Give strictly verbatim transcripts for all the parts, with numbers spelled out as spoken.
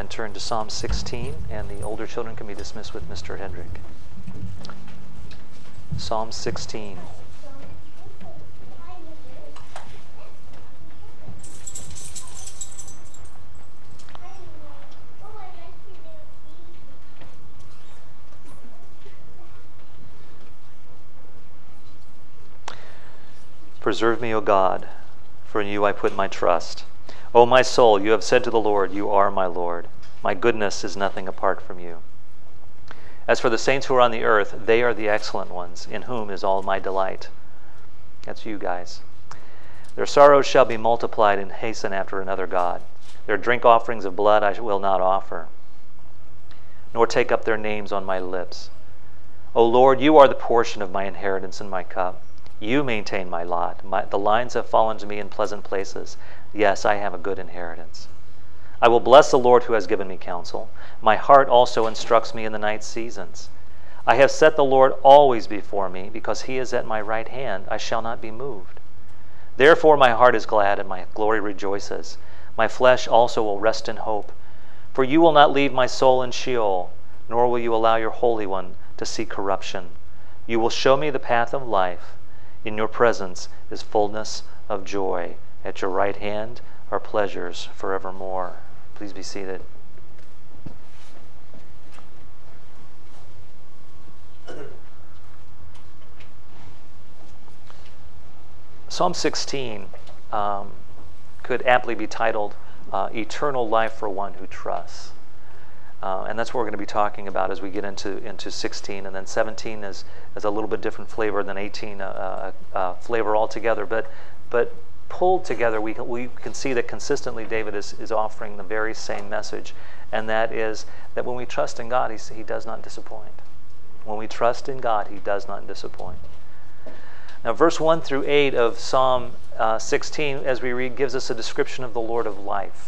and turn to Psalm sixteen, and the older children can be dismissed with Mister Hendrick. Psalm sixteen. Preserve me, O God, for in you I put my trust. O my soul, you have said to the Lord, you are my Lord. My goodness is nothing apart from you. As for the saints who are on the earth, they are the excellent ones, in whom is all my delight. That's you guys. Their sorrows shall be multiplied and hasten after another God. Their drink offerings of blood I will not offer, nor take up their names on my lips. O Lord, you are the portion of my inheritance and my cup. You maintain my lot. My, the lines have fallen to me in pleasant places. Yes, I have a good inheritance. I will bless the Lord who has given me counsel. My heart also instructs me in the night seasons. I have set the Lord always before me, because he is at my right hand. I shall not be moved. Therefore my heart is glad and my glory rejoices. My flesh also will rest in hope. For you will not leave my soul in Sheol, nor will you allow your Holy One to see corruption. You will show me the path of life. In your presence is fullness of joy. At your right hand are pleasures forevermore. Please be seated. Psalm sixteen um, could aptly be titled uh, Eternal Life for One Who Trusts. Uh, and that's what we're going to be talking about as we get into, into sixteen. And then seventeen is, is a little bit different flavor than eighteen, uh, uh, uh, flavor altogether. But, but pulled together, we can, we can see that consistently David is, is offering the very same message. And that is that when we trust in God, he, he does not disappoint. When we trust in God, he does not disappoint. Now, verse one through eight of Psalm uh, sixteen, as we read, gives us a description of the Lord of life.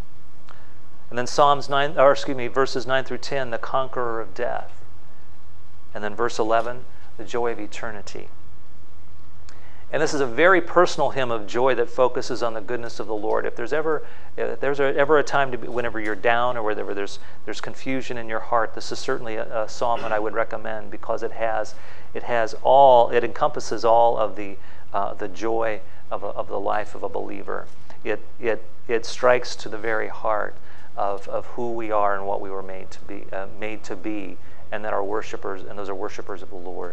And then Psalms nine, or excuse me, verses nine through ten, the conqueror of death. And then verse eleven, the joy of eternity. And this is a very personal hymn of joy that focuses on the goodness of the Lord. If there's ever, if there's a, ever a time to be, whenever you're down or whenever there's there's confusion in your heart, this is certainly a, a psalm that I would recommend, because it has it has all, it encompasses all of the uh, the joy of a, of the life of a believer. It it it strikes to the very heart of of who we are and what we were made to be uh, made to be, and that are worshipers, and those are worshipers of the Lord.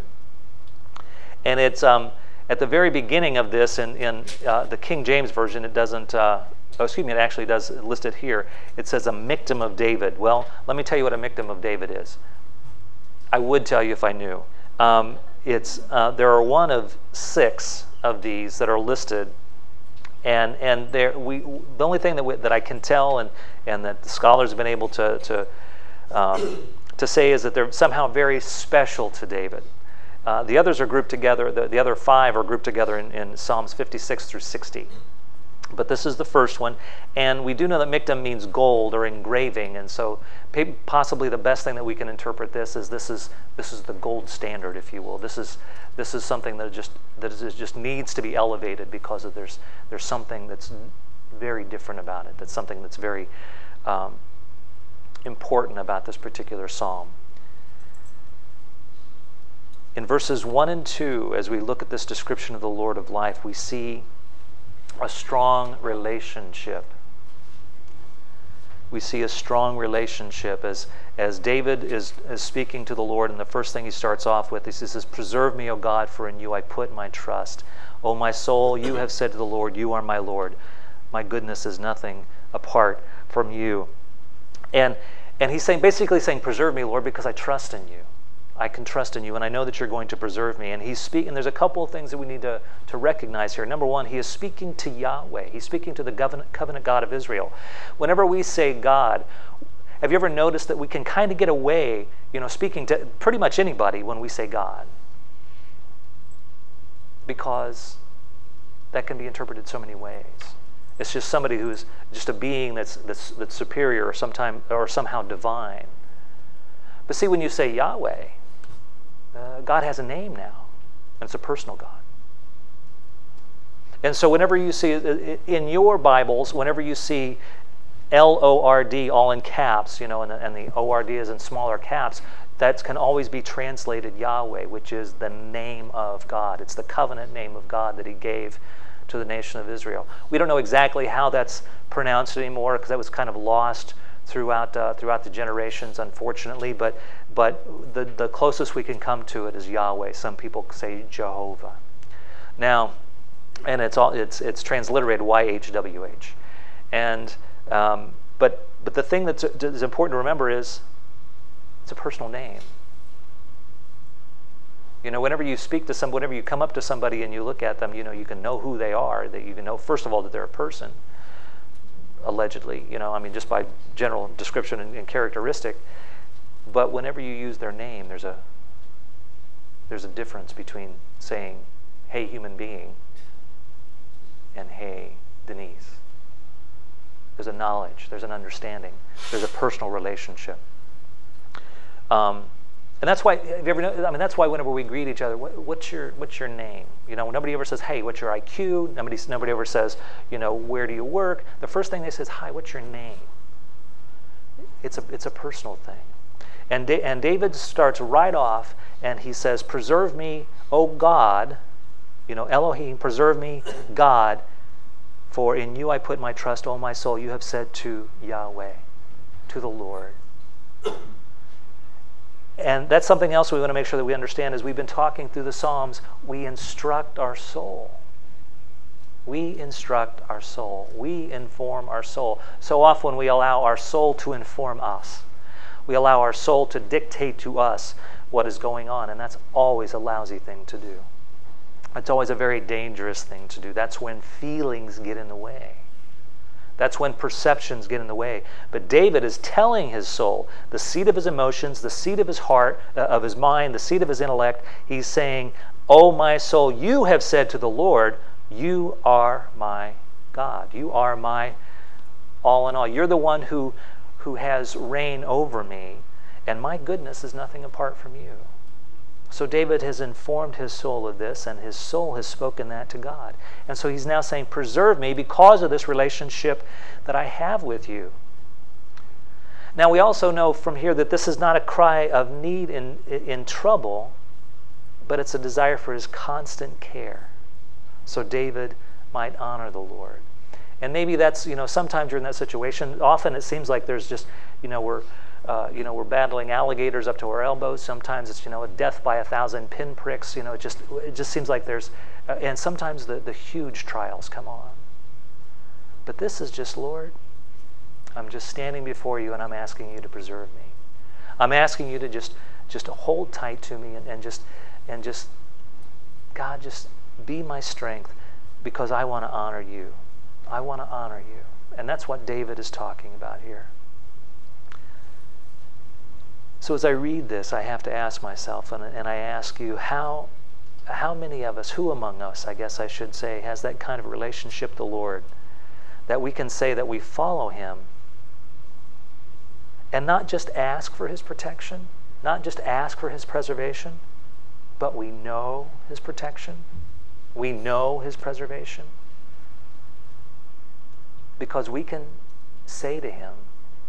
And it's um. At the very beginning of this, in, in uh, the King James Version, it doesn't, uh, oh, excuse me, it actually does list it here. It says a Miktam of David. Well, let me tell you what a Miktam of David is. I would tell you if I knew. Um, it's uh, there are one of six of these that are listed, and and there we the only thing that we, that I can tell, and and that the scholars have been able to to um, to say, is that they're somehow very special to David. Uh, the others are grouped together, the, the other five are grouped together in, in Psalms fifty-six through sixty. But this is the first one. And we do know that Miktam means gold or engraving. And so possibly the best thing that we can interpret this is this is this is the gold standard, if you will. This is this is something that just that is, just needs to be elevated, because of there's there's something that's very different about it. That's something that's very um, important about this particular psalm. In verses one and two, as we look at this description of the Lord of life, we see a strong relationship. We see a strong relationship as, as David is, is speaking to the Lord, and the first thing he starts off with, he says, "Preserve me, O God, for in you I put my trust. O my soul, you have said to the Lord, you are my Lord. My goodness is nothing apart from you." And, and he's saying, basically saying, preserve me, Lord, because I trust in you. I can trust in you, and I know that you're going to preserve me. And he's speaking. And there's a couple of things that we need to, to recognize here. Number one, he is speaking to Yahweh. He's speaking to the covenant, covenant God of Israel. Whenever we say God, have you ever noticed that we can kind of get away, you know, speaking to pretty much anybody when we say God? Because that can be interpreted so many ways. It's just somebody who's just a being that's that's, that's superior or sometime or somehow divine. But see, when you say Yahweh, Uh, God has a name now, and it's a personal God. And so whenever you see, in your Bibles, whenever you see L O R D, all in caps, you know, and, and the O R D is in smaller caps, that can always be translated Yahweh, which is the name of God. It's the covenant name of God that he gave to the nation of Israel. We don't know exactly how that's pronounced anymore because that was kind of lost throughout uh, throughout the generations, unfortunately. But but the, the closest we can come to it is Yahweh. Some people say Jehovah. Now, and it's all it's it's transliterated Y H W H. And um, but but the thing that's, that's important to remember is it's a personal name. You know, whenever you speak to some, whenever you come up to somebody and you look at them, you know, you can know who they are. That you can know, first of all, that they're a person, allegedly. You know, I mean, just by general description and, and characteristic. But whenever you use their name, there's a there's a difference between saying, "Hey, human being," and "Hey, Denise." There's a knowledge. There's an understanding. There's a personal relationship. Um, And that's why, have you ever know, I mean, that's why whenever we greet each other, what, what's your what's your name? You know, nobody ever says, "Hey, what's your I Q?" Nobody nobody ever says, you know, "Where do you work?" The first thing they say is, "Hi, what's your name?" It's a it's a personal thing, and da- and David starts right off, and he says, "Preserve me, O God, you know, Elohim, preserve me, God, for in you I put my trust, O my soul." You have said to Yahweh, to the Lord. And that's something else we want to make sure that we understand. As we've been talking through the Psalms, we instruct our soul. We instruct our soul. We inform our soul. So often we allow our soul to inform us. We allow our soul to dictate to us what is going on, and that's always a lousy thing to do. It's always a very dangerous thing to do. That's when feelings get in the way. That's when perceptions get in the way. But David is telling his soul, the seat of his emotions, the seat of his heart, uh, of his mind, the seat of his intellect, he's saying, "Oh, my soul, you have said to the Lord, you are my God. You are my all in all. You're the one who, who has reign over me, and my goodness is nothing apart from you." So David has informed his soul of this, and his soul has spoken that to God. And so he's now saying, "Preserve me because of this relationship that I have with you." Now we also know from here that this is not a cry of need in, in trouble, but it's a desire for his constant care. So David might honor the Lord. And maybe that's, you know, sometimes you're in that situation. Often it seems like there's just, you know, we're Uh, you know, we're battling alligators up to our elbows. Sometimes it's, you know, a death by a thousand pinpricks. You know, it just it just seems like there's, uh, and sometimes the, the huge trials come on. But this is just, "Lord, I'm just standing before you and I'm asking you to preserve me. I'm asking you to just just hold tight to me and, and just and just God, just be my strength because I want to honor you. I want to honor you." And that's what David is talking about here. So as I read this, I have to ask myself, and, and I ask you, how, how many of us, who among us, I guess I should say, has that kind of relationship with the Lord, that we can say that we follow him and not just ask for his protection, not just ask for his preservation, but we know his protection, we know his preservation, because we can say to him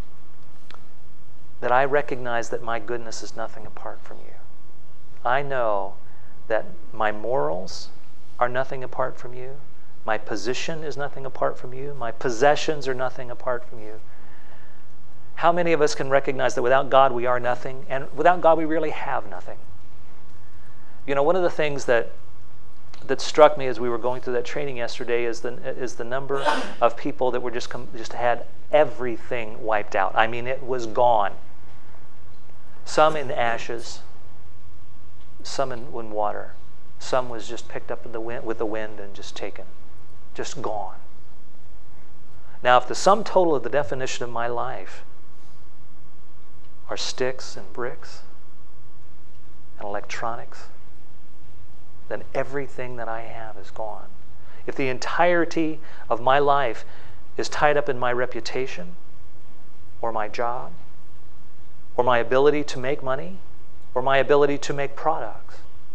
that I recognize that my goodness is nothing apart from you. I know that my morals are nothing apart from you. My position is nothing apart from you. My possessions are nothing apart from you. How many of us can recognize that without God we are nothing, and without God we really have nothing? You know, one of the things that that struck me as we were going through that training yesterday is the is the number of people that were just com- just had everything wiped out. I mean, it was gone. Some in ashes, some in, in water, some was just picked up in the wind, with the wind and just taken, just gone. Now, if the sum total of the definition of my life are sticks and bricks and electronics, then everything that I have is gone. If the entirety of my life is tied up in my reputation or my job or my ability to make money or my ability to make products,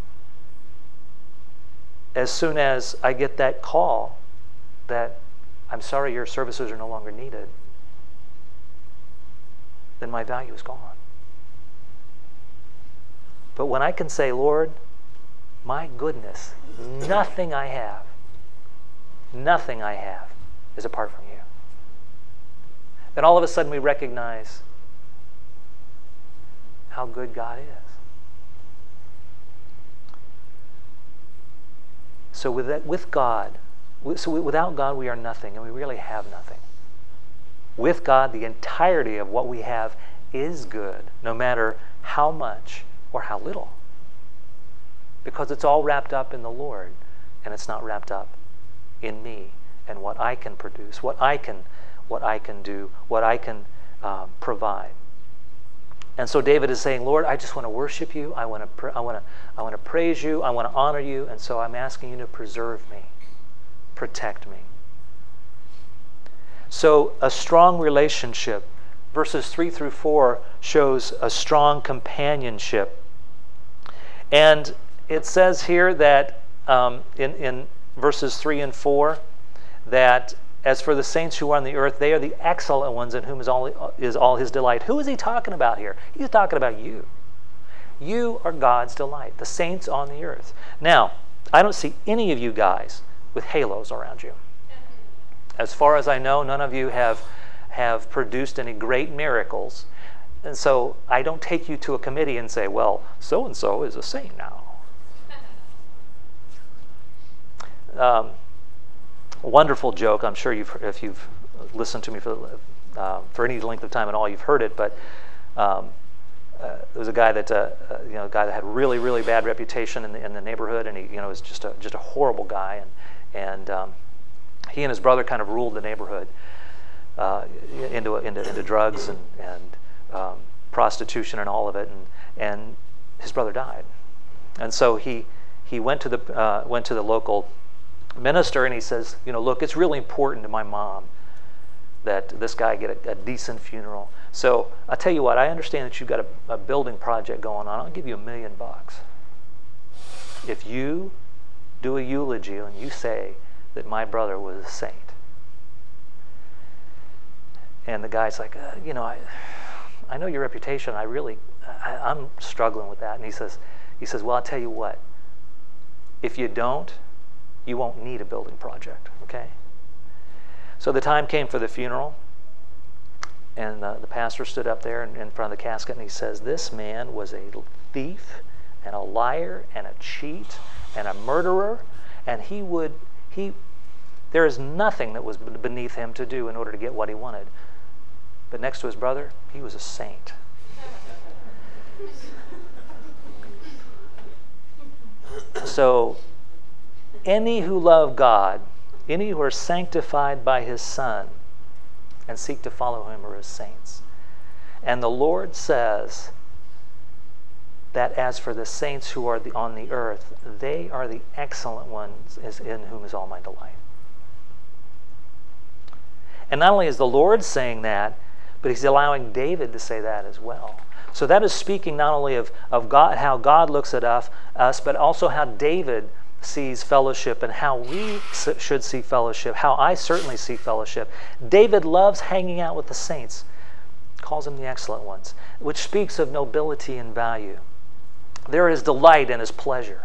as soon as I get that call that, "I'm sorry, your services are no longer needed," my value is gone. But when I can say, Lord, my goodness, nothing I have, nothing I have is apart from you. Then all of a sudden we recognize how good God is. So with that, with God, so without God we are nothing, and we really have nothing. With God, the entirety of what we have is good, no matter how much or how little. Because it's all wrapped up in the Lord, and it's not wrapped up in me and what I can produce, what I can, what I can do, what I can um, provide. And so David is saying, Lord, I just want to worship you. I want to, pr- I want to, I want to praise you. I want to honor you. And so I'm asking you to preserve me, protect me. So a strong relationship, verses three through four shows a strong companionship. And it says here that um, in, in verses three and four, that as for the saints who are on the earth, they are the excellent ones in whom is all, is all his delight. Who is he talking about here? He's talking about you. You are God's delight, the saints on the earth. Now, I don't see any of you guys with halos around you. As far as I know, none of you have, have produced any great miracles. And so I don't take you to a committee and say, well, so-and-so is a saint now. Um, wonderful joke. I'm sure you've, if you've listened to me for uh, for any length of time at all, you've heard it. But um, uh, there was a guy that uh, uh, you know, a guy that had really, really bad reputation in the in the neighborhood, and he, you know, was just a just a horrible guy. And and um, he and his brother kind of ruled the neighborhood uh, into into into drugs and and um, prostitution and all of it. And and his brother died, and so he he went to the uh, went to the local minister, and he says, you know, look, it's really important to my mom that this guy get a, a decent funeral. So I tell you what, I understand that you've got a, a building project going on. I'll give you a million bucks if you do a eulogy and you say that my brother was a saint. And the guy's like, uh, you know, I, I know your reputation. I really, I, I'm struggling with that. And he says, he says, well, I'll tell you what. If you don't, you won't need a building project, okay? So the time came for the funeral, and uh, the pastor stood up there in, in front of the casket, and he says, this man was a thief and a liar and a cheat and a murderer, and he would, he, there is nothing that was beneath him to do in order to get what he wanted. But next to his brother, he was a saint. So, any who love God, any who are sanctified by his Son and seek to follow him are his saints. And the Lord says that as for the saints who are the, on the earth, they are the excellent ones in whom is all my delight. And not only is the Lord saying that, but he's allowing David to say that as well. So that is speaking not only of, of God, how God looks at us, us, but also how David sees fellowship and how we should see fellowship, how I certainly see fellowship. David loves hanging out with the saints, calls them the excellent ones, which speaks of nobility and value. There is delight in his pleasure.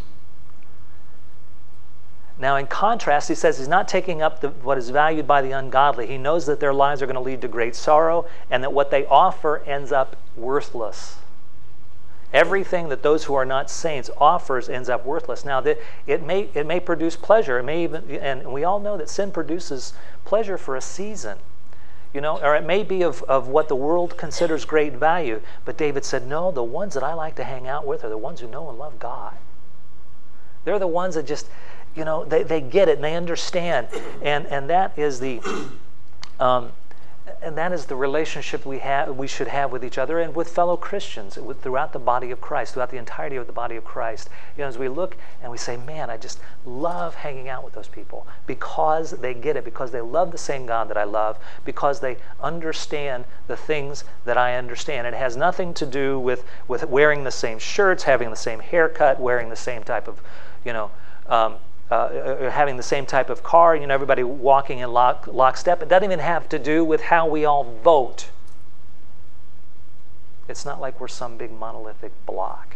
Now, in contrast, he says he's not taking up the, what is valued by the ungodly. He knows that their lives are going to lead to great sorrow and that what they offer ends up worthless. Everything that those who are not saints offers ends up worthless. Now, it may it may produce pleasure. It may even, and we all know that sin produces pleasure for a season, you know, or it may be of, of what the world considers great value. But David said, no, the ones that I like to hang out with are the ones who know and love God. They're the ones that just, you know, they, they get it and they understand. And and that is the um, and that is the relationship we have we should have with each other and with fellow Christians, with, throughout the body of Christ, throughout the entirety of the body of Christ. You know, as we look and we say, man, I just love hanging out with those people because they get it, because they love the same God that I love, because they understand the things that I understand. It has nothing to do with, with wearing the same shirts, having the same haircut, wearing the same type of, you know, um, Uh, having the same type of car, you know, everybody walking in lock, lockstep. It doesn't even have to do with how we all vote. It's not like we're some big monolithic block.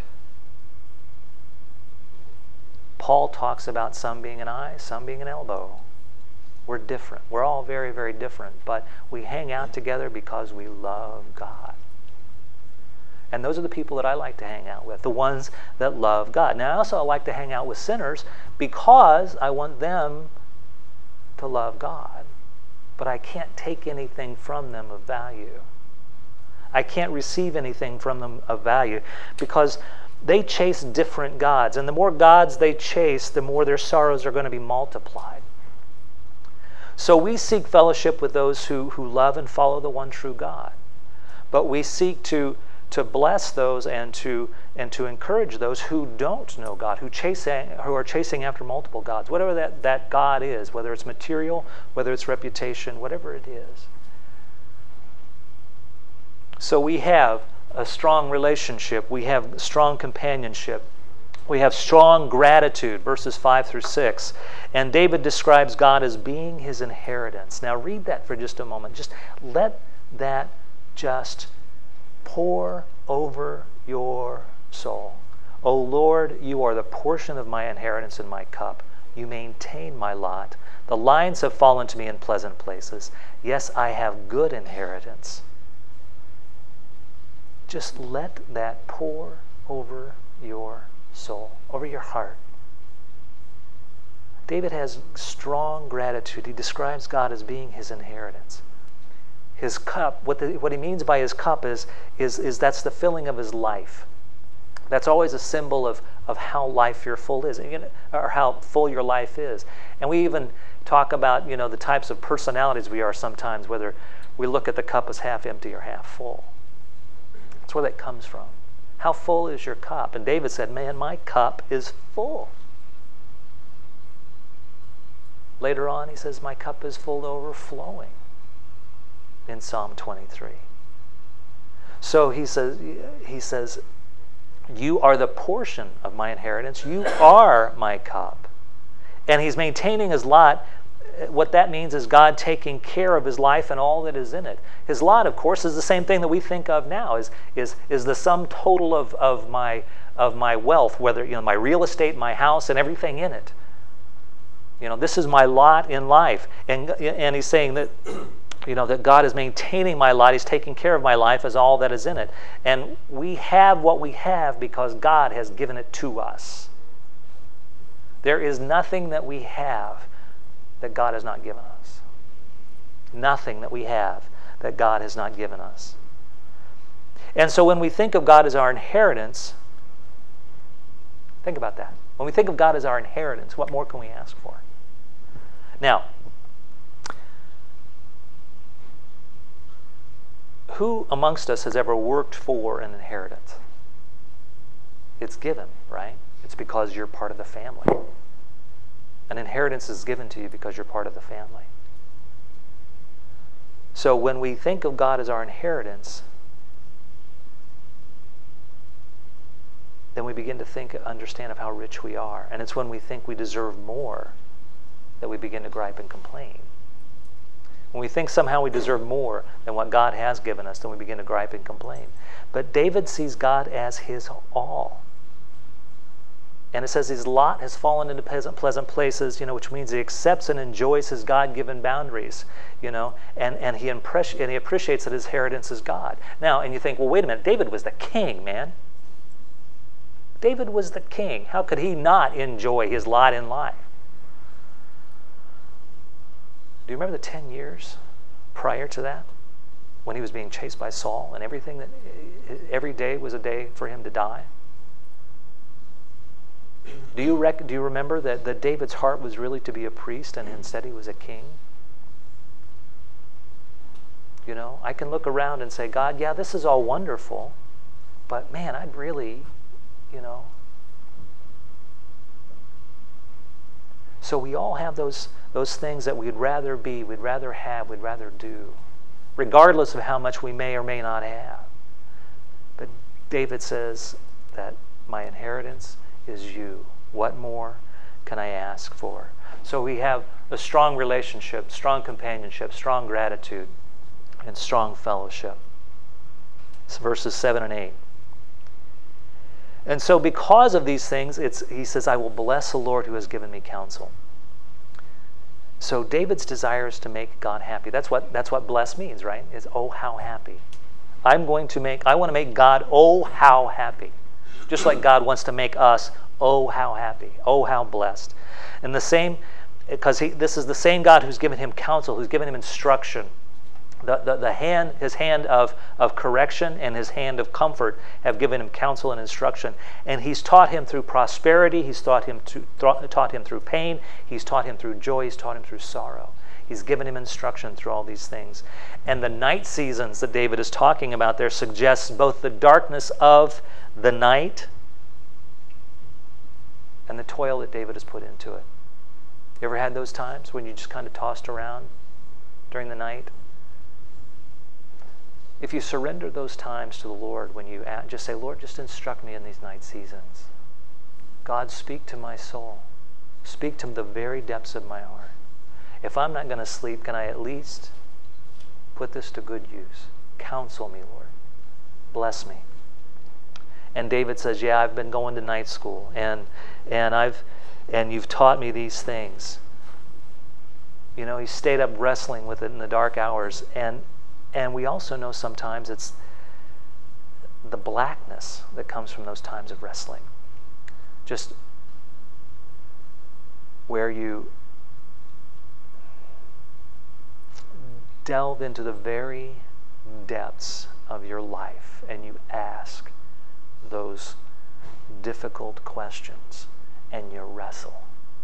Paul talks about some being an eye, some being an elbow. We're different. We're all very, very different, but we hang out together because we love God. And those are the people that I like to hang out with, the ones that love God. Now, I also like to hang out with sinners because I want them to love God. But I can't take anything from them of value. I can't receive anything from them of value because they chase different gods. And the more gods they chase, the more their sorrows are going to be multiplied. So we seek fellowship with those who, who love and follow the one true God. But we seek to to bless those and to and to encourage those who don't know God, who chasing who are chasing after multiple gods, whatever that, that God is, whether it's material, whether it's reputation, whatever it is. So we have a strong relationship, we have strong companionship, we have strong gratitude, verses five through six. And David describes God as being his inheritance. Now read that for just a moment. Just let that just pour over your soul. O Lord, you are the portion of my inheritance in my cup. You maintain my lot. The lines have fallen to me in pleasant places. Yes, I have good inheritance. Just let that pour over your soul, over your heart. David has strong gratitude. He describes God as being his inheritance. His cup, what, the, what he means by his cup is, is, is that's the filling of his life. That's always a symbol of, of how life your full is, or how full your life is. And we even talk about, you know, the types of personalities we are sometimes, whether we look at the cup as half empty or half full. That's where that comes from. How full is your cup? And David said, man, my cup is full. Later on, he says, my cup is full to overflowing in Psalm twenty-three. So he says, he says, you are the portion of my inheritance. You are my cup. And he's maintaining his lot. What that means is God taking care of his life and all that is in it. His lot, of course, is the same thing that we think of now, is, is, is the sum total of, of, my, of my wealth, whether, you know, my real estate, my house, and everything in it. You know, this is my lot in life. And, and he's saying that, you know, that God is maintaining my lot. He's taking care of my life as all that is in it. And we have what we have because God has given it to us. There is nothing that we have that God has not given us. Nothing that we have that God has not given us. And so when we think of God as our inheritance, think about that. When we think of God as our inheritance, what more can we ask for? Now, who amongst us has ever worked for an inheritance? It's given, right? It's because you're part of the family. An inheritance is given to you because you're part of the family. So when we think of God as our inheritance, then we begin to think, understand of how rich we are. And it's when we think we deserve more that we begin to gripe and complain. When we think somehow we deserve more than what God has given us, then we begin to gripe and complain. But David sees God as his all. And it says his lot has fallen into pleasant, pleasant places, you know, which means he accepts and enjoys his God-given boundaries, you know, and, and, he impress, and he appreciates that his inheritance is God. Now, and you think, well, wait a minute, David was the king, man. David was the king. How could he not enjoy his lot in life? Do you remember the ten years prior to that, when he was being chased by Saul and everything, that every day was a day for him to die? Do you, rec- do you remember that, that David's heart was really to be a priest and instead he was a king? You know, I can look around and say, God, yeah, this is all wonderful, but man, I'd really, you know. So we all have those, those things that we'd rather be, we'd rather have, we'd rather do, regardless of how much we may or may not have. But David says that my inheritance is you. What more can I ask for? So we have a strong relationship, strong companionship, strong gratitude, and strong fellowship. It's verses seven and eight. And so because of these things, it's, he says, I will bless the Lord who has given me counsel. So David's desire is to make God happy. That's what, that's what bless means, right? Is, oh, how happy. I'm going to make, I want to make God, oh, how happy. Just like God wants to make us, oh, how happy. Oh, how blessed. And the same, because he, this is the same God who's given him counsel, who's given him instruction. The, the, the hand, his hand of, of correction and his hand of comfort have given him counsel and instruction. And he's taught him through prosperity. He's taught him, to, taught him through pain. He's taught him through joy. He's taught him through sorrow. He's given him instruction through all these things. And the night seasons that David is talking about there suggests both the darkness of the night and the toil that David has put into it. You ever had those times when you just kind of tossed around during the night? If you surrender those times to the Lord, when you just say, Lord, just instruct me in these night seasons. God, speak to my soul. Speak to the very depths of my heart. If I'm not going to sleep, can I at least put this to good use? Counsel me, Lord. Bless me. And David says, yeah, I've been going to night school, and and I've and you've taught me these things. You know, he stayed up wrestling with it in the dark hours, and And we also know sometimes it's the blackness that comes from those times of wrestling. Just where you delve into the very depths of your life and you ask those difficult questions and you wrestle.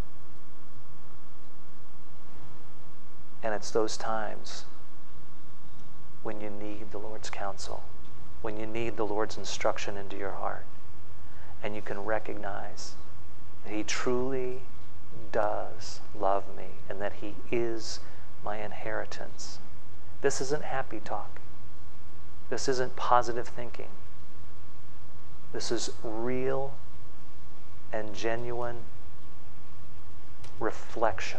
And it's those times when you need the Lord's counsel, when you need the Lord's instruction into your heart, and you can recognize that he truly does love me and that he is my inheritance. This isn't happy talk. This isn't positive thinking. This is real and genuine reflection.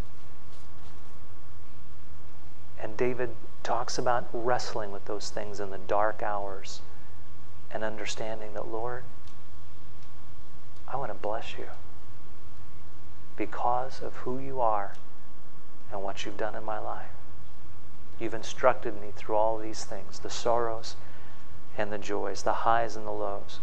And David talks about wrestling with those things in the dark hours and understanding that, Lord, I want to bless you because of who you are and what you've done in my life. You've instructed me through all these things, the sorrows and the joys, the highs and the lows.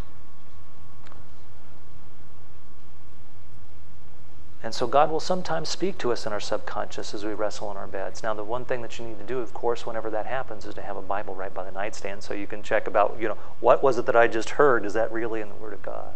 And so God will sometimes speak to us in our subconscious as we wrestle in our beds. Now, the one thing that you need to do, of course, whenever that happens, is to have a Bible right by the nightstand so you can check about, you know, what was it that I just heard? Is that really in the Word of God?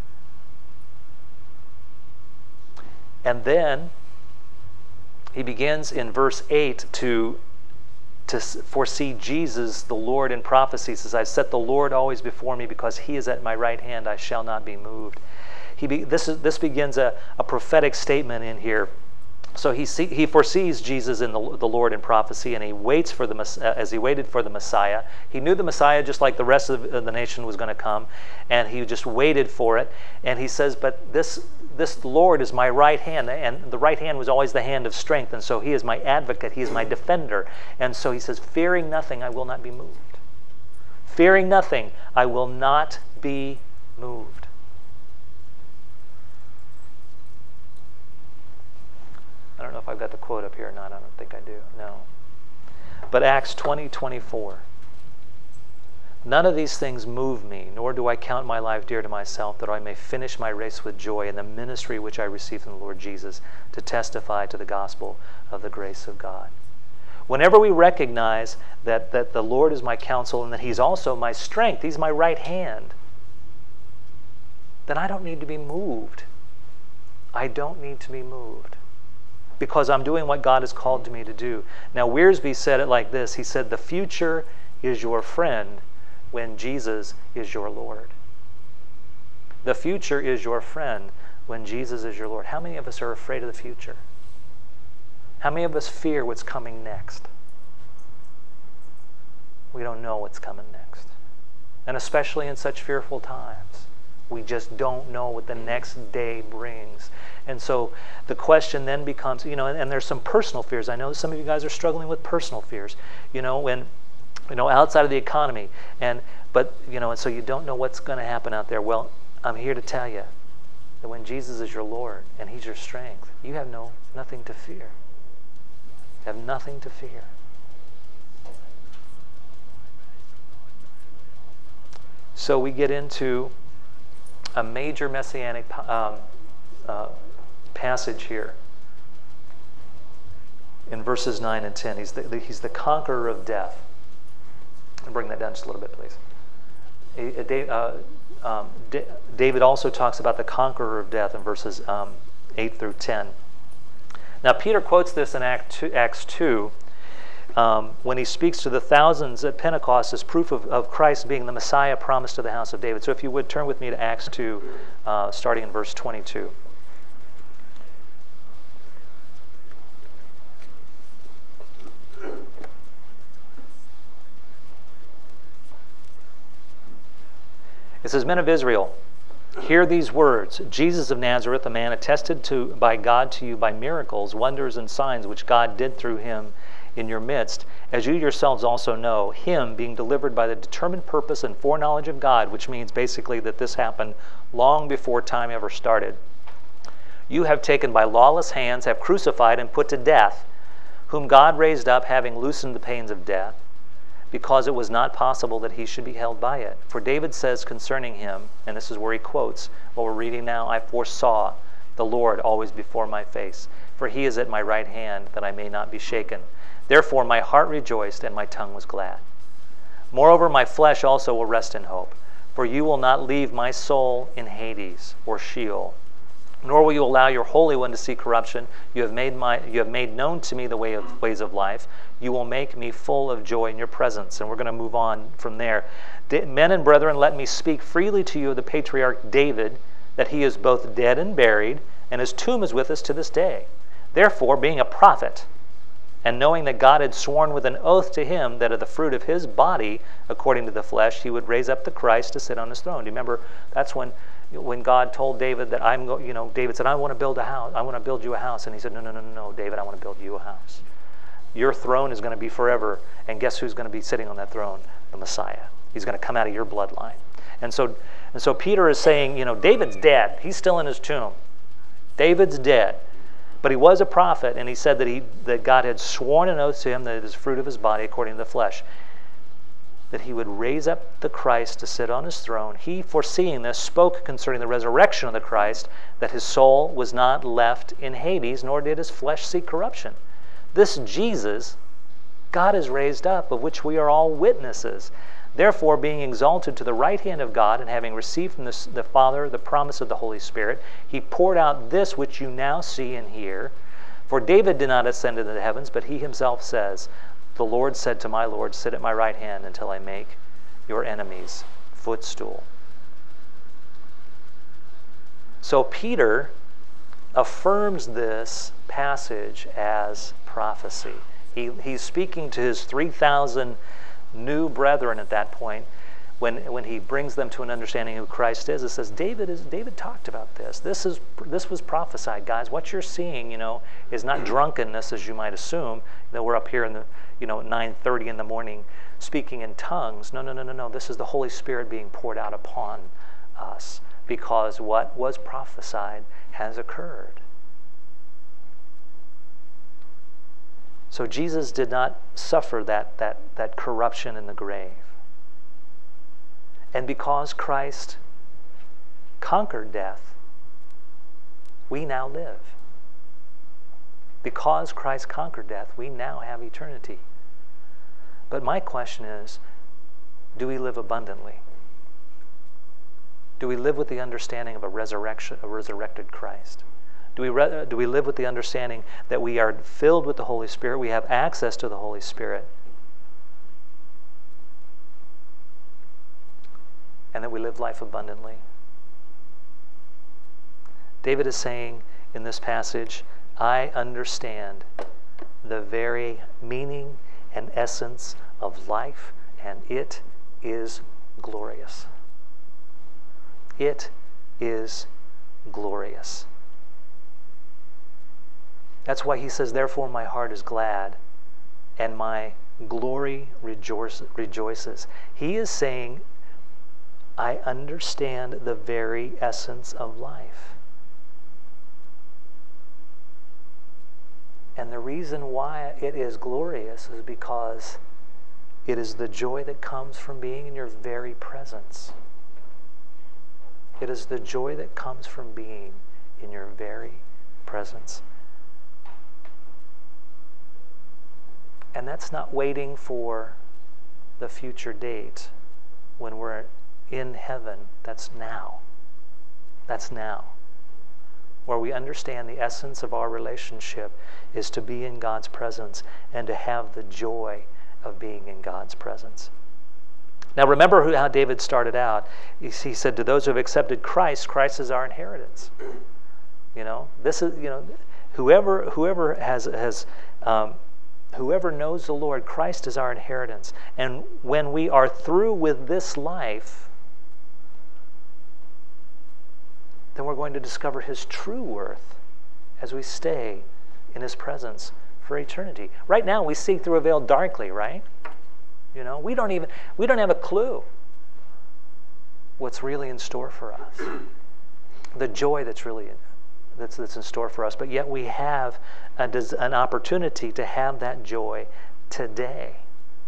And then he begins in verse eight to, to foresee Jesus, the Lord, in prophecy. He says, I've set the Lord always before me because he is at my right hand. I shall not be moved. He be, this, is, this begins a, a prophetic statement in here. So he see, he foresees Jesus in the, the Lord in prophecy, and he waits for the uh, as he waited for the Messiah. He knew the Messiah just like the rest of the nation was going to come, and he just waited for it. And he says, "But this this Lord is my right hand," and the right hand was always the hand of strength. And so he is my advocate. He is my defender. And so he says, "Fearing nothing, I will not be moved. Fearing nothing, I will not be moved." I don't know if I've got the quote up here or not. I don't think I do. No. But Acts twenty twenty-four. None of these things move me, nor do I count my life dear to myself, that I may finish my race with joy in the ministry which I received from the Lord Jesus to testify to the gospel of the grace of God. Whenever we recognize that, that the Lord is my counsel and that he's also my strength, he's my right hand, then I don't need to be moved. I don't need to be moved. Because I'm doing what God has called me to do. Now, Wiersbe said it like this. He said, the future is your friend when Jesus is your Lord. The future is your friend when Jesus is your Lord. How many of us are afraid of the future? How many of us fear what's coming next? We don't know what's coming next. And especially in such fearful times, we just don't know what the next day brings. And so the question then becomes, you know, and, and there's some personal fears. I know some of you guys are struggling with personal fears. You know, when you know, outside of the economy. And but you know, and so you don't know what's going to happen out there. Well, I'm here to tell you that when Jesus is your Lord and He's your strength, you have no nothing to fear. You have nothing to fear. So we get into a major messianic um, uh, passage here in verses nine and ten. He's the, the, he's the conqueror of death. I'll bring that down just a little bit, please. Uh, um, David also talks about the conqueror of death in verses um, eight through ten. Now, Peter quotes this in Act two, Acts two um, when he speaks to the thousands at Pentecost as proof of, of Christ being the Messiah promised to the house of David. So if you would turn with me to Acts two, uh, starting in verse twenty-two. It says, Men of Israel, hear these words. Jesus of Nazareth, a man attested to by God to you by miracles, wonders, and signs which God did through him in your midst, as you yourselves also know, him being delivered by the determined purpose and foreknowledge of God, which means basically that this happened long before time ever started. You have taken by lawless hands, have crucified and put to death, whom God raised up, having loosened the pains of death, because it was not possible that he should be held by it. For David says concerning him, and this is where he quotes what we're reading now, I foresaw the Lord always before my face, for he is at my right hand, that I may not be shaken. Therefore my heart rejoiced, and my tongue was glad. Moreover, my flesh also will rest in hope, for you will not leave my soul in Hades or Sheol, nor will you allow your Holy One to see corruption. You have made my, you have made known to me the way of ways of life. You will make me full of joy in your presence. And we're going to move on from there. Men and brethren, let me speak freely to you of the patriarch David, that he is both dead and buried, and his tomb is with us to this day. Therefore, being a prophet, and knowing that God had sworn with an oath to him that of the fruit of his body, according to the flesh, he would raise up the Christ to sit on his throne. Do you remember? That's when when God told David that I'm going, you know, David said, I want to build a house. I want to build you a house. And he said, no, no, no, no, no, David, I want to build you a house. Your throne is going to be forever. And guess who's going to be sitting on that throne? The Messiah. He's going to come out of your bloodline. And so, and so Peter is saying, you know, David's dead. He's still in his tomb. David's dead. But he was a prophet, and he said that he that God had sworn an oath to him that it is fruit of his body according to the flesh, that he would raise up the Christ to sit on his throne. He, foreseeing this, spoke concerning the resurrection of the Christ, that his soul was not left in Hades, nor did his flesh see corruption. This Jesus God has raised up, of which we are all witnesses. Therefore, being exalted to the right hand of God, and having received from the, the Father the promise of the Holy Spirit, he poured out this which you now see and hear. For David did not ascend into the heavens, but he himself says, the Lord said to my Lord, sit at my right hand until I make your enemies footstool. So Peter affirms this passage as prophecy. He, he's speaking to his three thousand new brethren at that point, when when he brings them to an understanding of who Christ is. It says David is David talked about this. This is this was prophesied, guys. What you're seeing, you know, is not drunkenness as you might assume. That we're up here in the, you know, nine thirty in the morning speaking in tongues. No, no, no, no, no. This is the Holy Spirit being poured out upon us, because what was prophesied has occurred. So Jesus did not suffer that, that, that corruption in the grave. And because Christ conquered death, we now live. Because Christ conquered death, we now have eternity. But my question is, do we live abundantly? Do we live with the understanding of a resurrection, a resurrected Christ? Do we, re- do we live with the understanding that we are filled with the Holy Spirit, we have access to the Holy Spirit, and that we live life abundantly? David is saying in this passage, I understand the very meaning and essence of life, and it is glorious. It is glorious. That's why he says, therefore my heart is glad, and my Glory rejoice, rejoices. He is saying, I understand the very essence of life. And the reason why it is glorious is because it is the joy that comes from being in your very presence. It is the joy that comes from being in your very presence. And that's not waiting for the future date when we're in heaven. That's now. That's now. Where we understand the essence of our relationship is to be in God's presence and to have the joy of being in God's presence. Now remember who, how David started out. He, he said, to those who have accepted Christ, Christ is our inheritance. You know, this is, you know, whoever whoever has has um, whoever knows the Lord, Christ is our inheritance. And when we are through with this life, then we're going to discover his true worth as we stay in his presence for eternity. Right now we see through a veil darkly, right? You know, we don't even we don't have a clue what's really in store for us. The joy that's really in, that's that's in store for us, but yet we have a, an opportunity to have that joy today.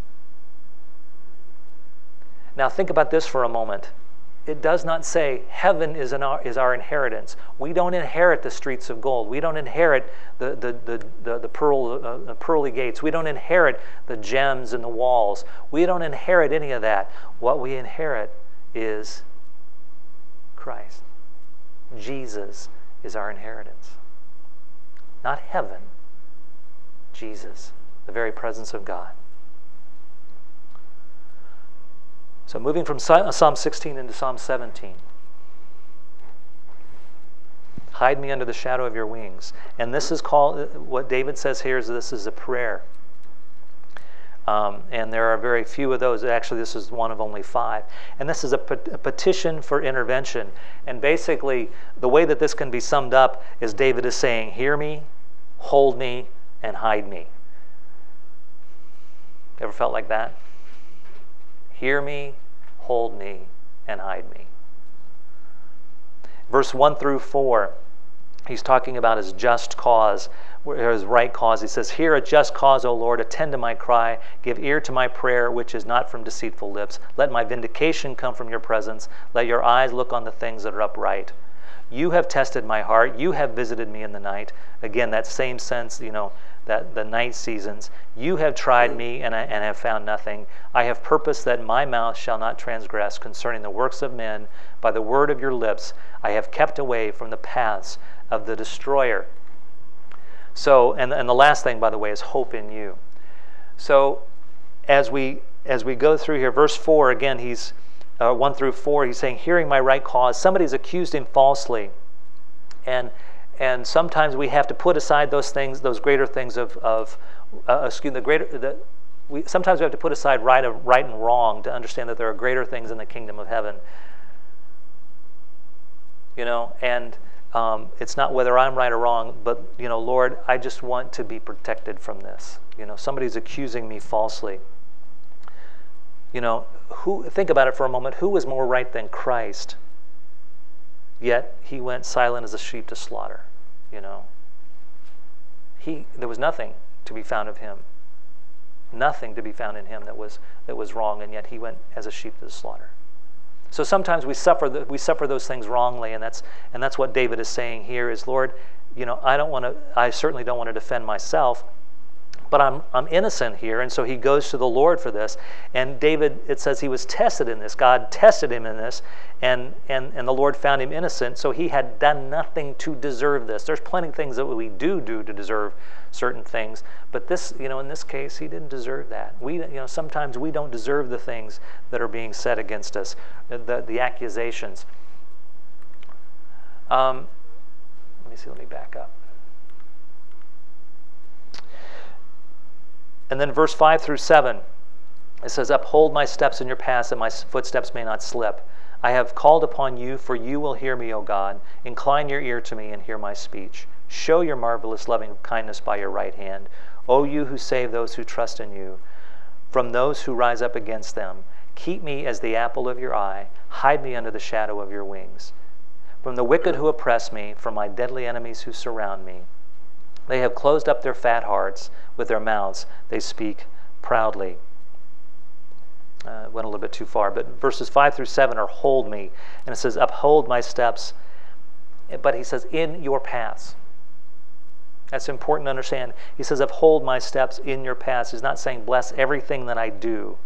Now think about this for a moment. It does not say heaven is, an, is our inheritance. We don't inherit the streets of gold. We don't inherit the, the, the, the, the pearl, uh, pearly gates. We don't inherit the gems and the walls. We don't inherit any of that. What we inherit is Christ. Jesus is our inheritance. Not heaven. Jesus, the very presence of God. So moving from Psalm sixteen into Psalm seventeen. Hide me under the shadow of your wings. And this is called, what David says here is this is a prayer. Um, and there are very few of those. Actually, this is one of only five. And this is a, pet- a petition for intervention. And basically, the way that this can be summed up is David is saying, hear me, hold me, and hide me. Ever felt like that? Hear me, hold me, and hide me. Verse one through four, he's talking about his just cause, his right cause. He says, hear a just cause, O Lord, attend to my cry, give ear to my prayer, which is not from deceitful lips. Let my vindication come from your presence. Let your eyes look on the things that are upright. You have tested my heart. You have visited me in the night. Again, that same sense, you know, that the night seasons. You have tried me and, I, and have found nothing. I have purposed that my mouth shall not transgress concerning the works of men. By the word of your lips, I have kept away from the paths of the destroyer. So, and, and the last thing, by the way, is hope in you. So, as we as we go through here, verse four again, he's uh, one through four. He's saying, "Hearing my right cause." Somebody's accused him falsely, and and sometimes we have to put aside those things, those greater things of of uh, excuse the greater the. We, sometimes we have to put aside right, of, right and wrong to understand that there are greater things in the kingdom of heaven. You know, and um, it's not whether I'm right or wrong, but, you know, Lord, I just want to be protected from this. You know, somebody's accusing me falsely. You know, who? Think about it for a moment. Who was more right than Christ? Yet he went silent as a sheep to slaughter. You know, he there was nothing to be found of him. Nothing to be found in him that was that was wrong, and yet he went as a sheep to the slaughter. So sometimes we suffer the, we suffer those things wrongly, and that's and that's what David is saying here is, Lord, you know, I don't want to. I certainly don't want to defend myself, but I'm I'm innocent here, and so he goes to the Lord for this. And David, it says he was tested in this. God tested him in this, and and and the Lord found him innocent. So he had done nothing to deserve this. There's plenty of things that we do do to deserve certain things, but this, you know, in this case, he didn't deserve that. We, you know, sometimes we don't deserve the things that are being said against us, the the accusations. Um, let me see. Let me back up. And then verse five through seven, it says, "Uphold my steps in your paths, that my footsteps may not slip. I have called upon you, for you will hear me, O God. Incline your ear to me and hear my speech. Show your marvelous loving kindness by your right hand, O you who save those who trust in you. from those who rise up against them. Keep me as the apple of your eye. Hide me under the shadow of your wings. From the wicked who oppress me, from my deadly enemies who surround me. They have closed up their fat hearts. With their mouths they speak proudly. Uh, went a little bit too far, but verses five through seven are hold me. And it says, uphold my steps. But he says, in your paths. That's important to understand. He says, uphold my steps in your paths. He's not saying bless everything that I do,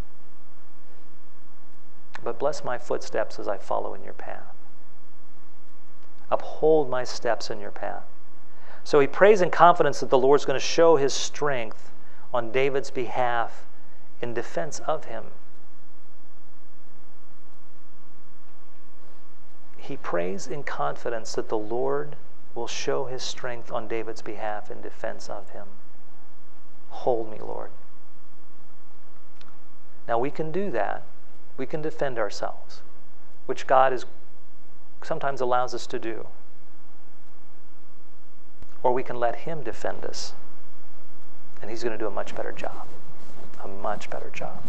but bless my footsteps as I follow in your path. Uphold my steps in your path. So he prays in confidence that the Lord's going to show his strength on David's behalf in defense of him. He prays in confidence that the Lord will show his strength on David's behalf in defense of him. Hold me, Lord. Now we can do that. We can defend ourselves, which God is sometimes allows us to do. Or we can let him defend us, and he's going to do a much better job. A much better job.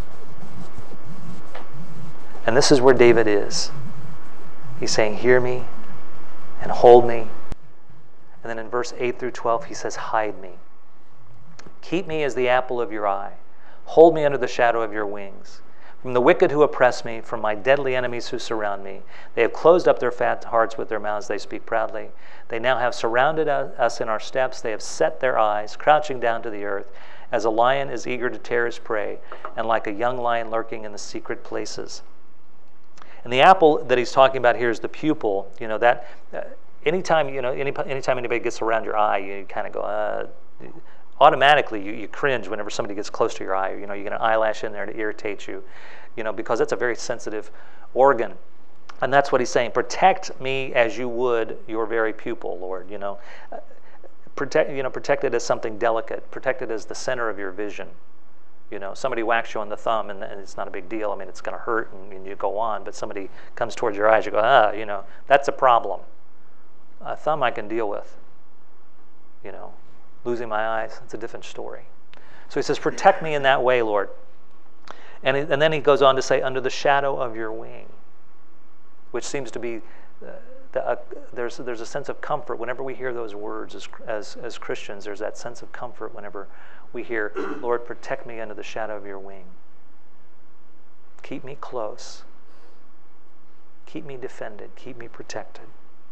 And this is where David is. He's saying, hear me and hold me. And then in verse eight through twelve, he says, hide me. Keep me as the apple of your eye. Hold me under the shadow of your wings. From the wicked who oppress me, from my deadly enemies who surround me. They have closed up their fat hearts with their mouths. They speak proudly. They now have surrounded us in our steps. They have set their eyes, crouching down to the earth, as a lion is eager to tear his prey, and like a young lion lurking in the secret places. And the apple that he's talking about here is the pupil. You know, that uh, anytime, you know, any, anytime anybody gets around your eye, you kind of go, uh, automatically you, you cringe whenever somebody gets close to your eye. You know, you get an eyelash in there to irritate you, you know, because it's a very sensitive organ. And that's what he's saying. Protect me as you would your very pupil, Lord. You know, protect, you know, protect it as something delicate. Protect it as the center of your vision. You know, somebody whacks you on the thumb, and, and it's not a big deal. I mean, it's going to hurt, and, and you go on. But somebody comes towards your eyes, you go, ah, you know, that's a problem. A thumb I can deal with. You know, losing my eyes, that's a different story. So he says, protect me in that way, Lord. And, and then he goes on to say, under the shadow of your wing, which seems to be, uh, the, uh, there's, there's a sense of comfort. Whenever we hear those words as, as, as Christians, there's that sense of comfort whenever we hear, Lord, protect me under the shadow of your wing. Keep me close. Keep me defended. Keep me protected.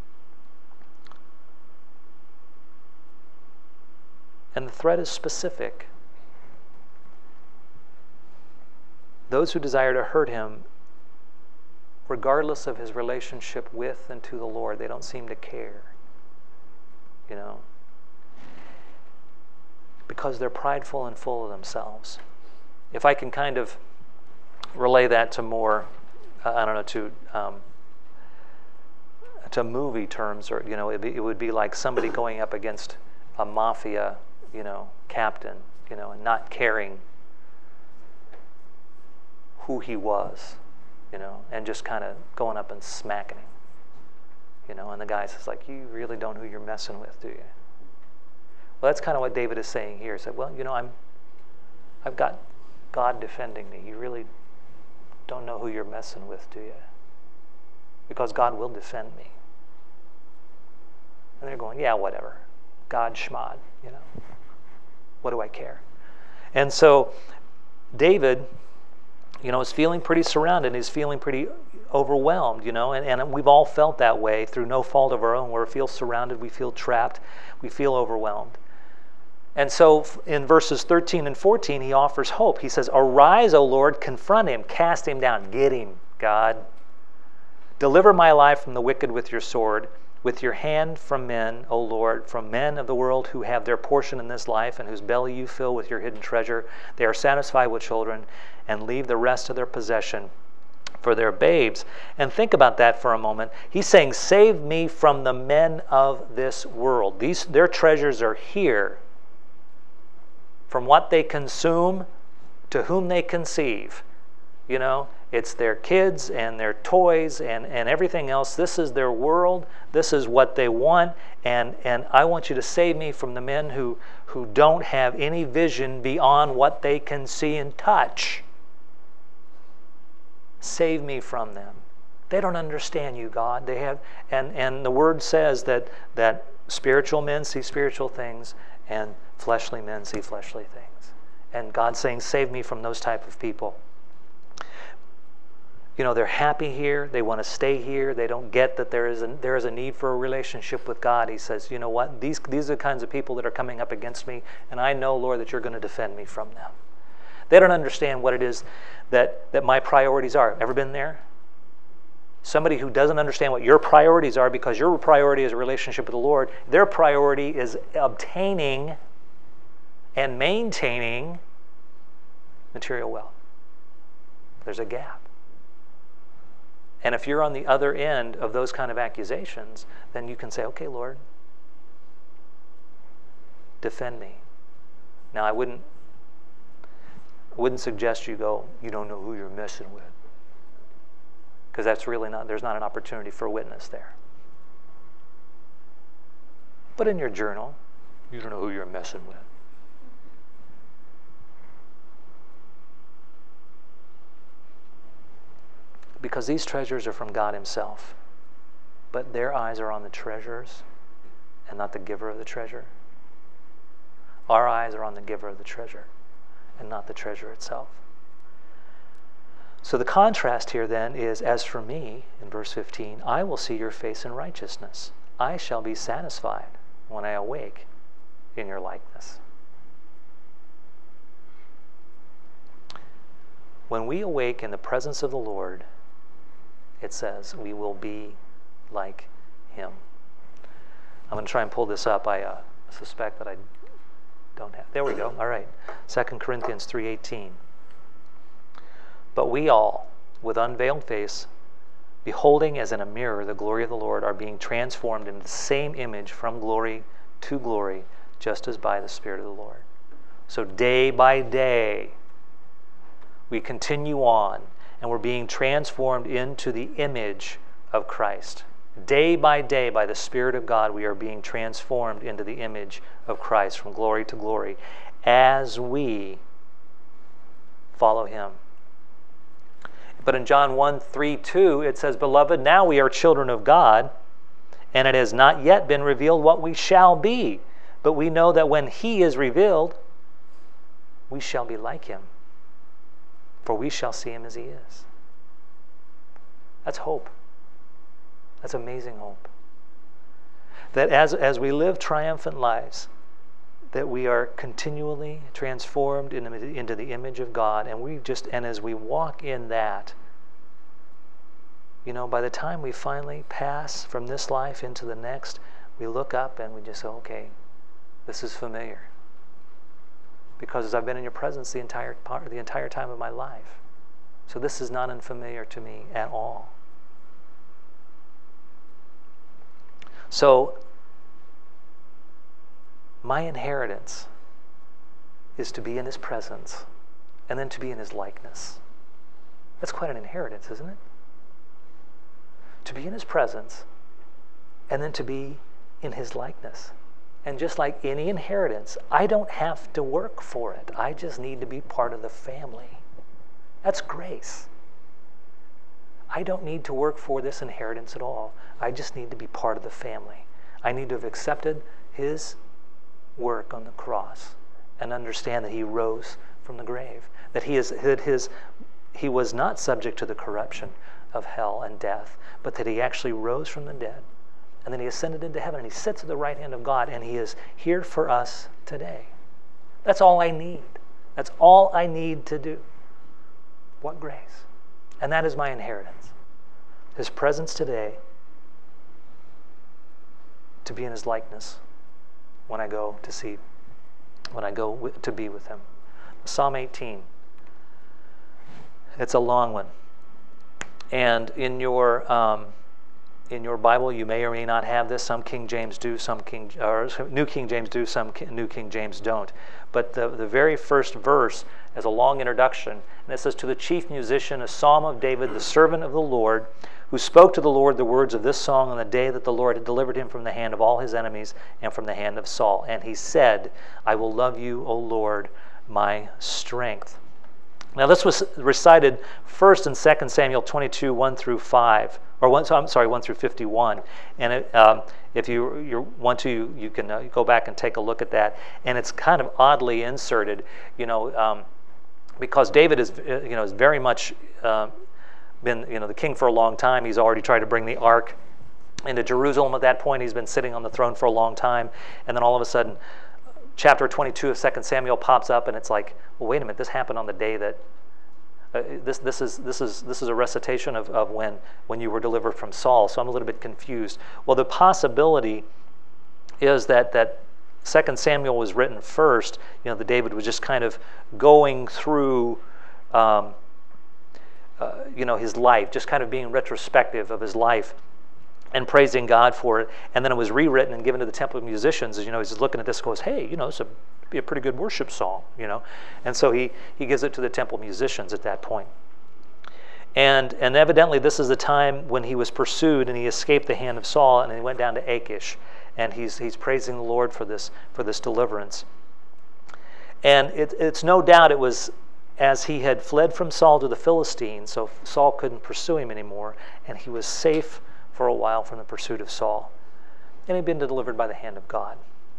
And the threat is specific. Those who desire to hurt him, regardless of his relationship with and to the Lord, they don't seem to care. You know? Because they're prideful and full of themselves. If I can kind of relay that to more, uh, I don't know, to um, to movie terms, or you know, it'd be, it would be like somebody going up against a mafia, you know, captain, you know, and not caring who he was, you know, and just kind of going up and smacking him, you know, and the guy says, like, you really don't know who you're messing with, do you? Well, that's kind of what David is saying here. He said, well, you know, I'm, I've got God defending me. You really don't know who you're messing with, do you? Because God will defend me. And they're going, yeah, whatever. God schmod, you know. What do I care? And so David, you know, is feeling pretty surrounded. He's feeling pretty overwhelmed, you know, and, and we've all felt that way through no fault of our own, where we feel surrounded, we feel trapped, we feel overwhelmed. And so in verses thirteen and fourteen, he offers hope. He says, arise, O Lord, confront him, cast him down, get him, God. Deliver my life from the wicked with your sword, with your hand from men, O Lord, from men of the world who have their portion in this life and whose belly you fill with your hidden treasure. They are satisfied with children and leave the rest of their possession for their babes. And think about that for a moment. He's saying, save me from the men of this world. These, their treasures are here. From what they consume to whom they conceive, you know, It's their kids and their toys and, and everything else. This is their world. This is what they want. And, and I want you to save me from the men who, who don't have any vision beyond what they can see and touch. Save me from them. They don't understand you, God. They have, and, and the word says that, that spiritual men see spiritual things and fleshly men see fleshly things. And God's saying, save me from those type of people. You know, they're happy here. They want to stay here. They don't get that there is a, there is a need for a relationship with God. He says, you know what? These, these are the kinds of people that are coming up against me, and I know, Lord, that you're going to defend me from them. They don't understand what it is that, that my priorities are. Ever been there? Somebody who doesn't understand what your priorities are, because your priority is a relationship with the Lord, their priority is obtaining and maintaining material wealth. There's a gap. And if you're on the other end of those kind of accusations, then you can say, okay, Lord, defend me. Now, I wouldn't, I wouldn't suggest you go, you don't know who you're messing with. Because that's really not, there's not an opportunity for a witness there. But in your journal, you don't know who you're messing with. Because these treasures are from God himself. But their eyes are on the treasures and not the giver of the treasure. Our eyes are on the giver of the treasure and not the treasure itself. So the contrast here then is, as for me, in verse fifteen, I will see your face in righteousness. I shall be satisfied when I awake in your likeness. When we awake in the presence of the Lord, it says we will be like him. I'm going to try and pull this up. I uh, suspect that I don't have. There we go. All right. Second Corinthians three eighteen. But we all, with unveiled face, beholding as in a mirror the glory of the Lord, are being transformed into the same image from glory to glory, just as by the Spirit of the Lord. So day by day, we continue on, and we're being transformed into the image of Christ. Day by day, by the Spirit of God, we are being transformed into the image of Christ from glory to glory as we follow him. But in John one, three, two, it says, Beloved, now we are children of God, and it has not yet been revealed what we shall be. But we know that when he is revealed, we shall be like him, for we shall see him as he is. That's hope. That's amazing hope. That as, as we live triumphant lives, that we are continually transformed into, into the image of God, and we just and as we walk in that, you know, by the time we finally pass from this life into the next, we look up and we just say, okay, this is familiar. Because as I've been in your presence the entire part, the entire time of my life. So this is not unfamiliar to me at all. So my inheritance is to be in his presence and then to be in his likeness. That's quite an inheritance, isn't it? To be in his presence and then to be in his likeness. And just like any inheritance, I don't have to work for it. I just need to be part of the family. That's grace. I don't need to work for this inheritance at all. I just need to be part of the family. I need to have accepted his work on the cross and understand that he rose from the grave, that he is that his he was not subject to the corruption of hell and death, but that he actually rose from the dead, and then he ascended into heaven and he sits at the right hand of God, and he is here for us today. That's all I need. That's all I need to do. What grace. And that is my inheritance. His presence today, to be in his likeness when I go to see, when I go with, to be with him. Psalm eighteen. It's a long one. And in your um, in your Bible, you may or may not have this. Some King James do, some King or New King James do, some New King James don't. But the, the very first verse has a long introduction, and it says, "To the chief musician, a psalm of David, the servant of the Lord, who spoke to the Lord the words of this song on the day that the Lord had delivered him from the hand of all his enemies and from the hand of Saul. And he said, I will love you, O Lord, my strength." Now this was recited first in Second Samuel twenty-two, one through five, or one, I'm sorry, one through fifty-one. And it, um, if you, you want to, you, you can uh, go back and take a look at that. And it's kind of oddly inserted, you know, um, because David is, you know, is very much uh, been, you know, the king for a long time. He's already tried to bring the ark into Jerusalem at that point. He's been sitting on the throne for a long time. And then all of a sudden, chapter twenty-two of Second Samuel pops up, and it's like, well, wait a minute, this happened on the day that uh, this this is this is this is a recitation of, of when when you were delivered from Saul. So I'm a little bit confused. Well, the possibility is that that Second Samuel was written first. You know, that David was just kind of going through, um, uh, you know, his life, just kind of being retrospective of his life, and praising God for it. And then it was rewritten and given to the temple of musicians. You know, he's just looking at this and goes, hey, you know, this would be a pretty good worship song, you know. And so he, he gives it to the temple musicians at that point. And, and evidently this is the time when he was pursued and he escaped the hand of Saul, and he went down to Achish. And he's, he's praising the Lord for this, for this deliverance. And it, it's no doubt it was as he had fled from Saul to the Philistines, so Saul couldn't pursue him anymore, and he was safe for a while from the pursuit of Saul. And he'd been delivered by the hand of God.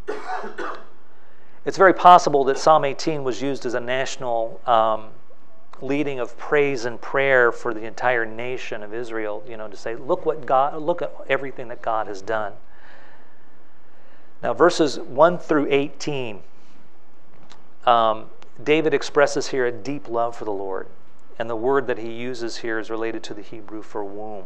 It's very possible that Psalm eighteen was used as a national um, leading of praise and prayer for the entire nation of Israel, you know, to say, look what God, look at everything that God has done. Now, verses one through eighteen, um, David expresses here a deep love for the Lord. And the word that he uses here is related to the Hebrew for womb.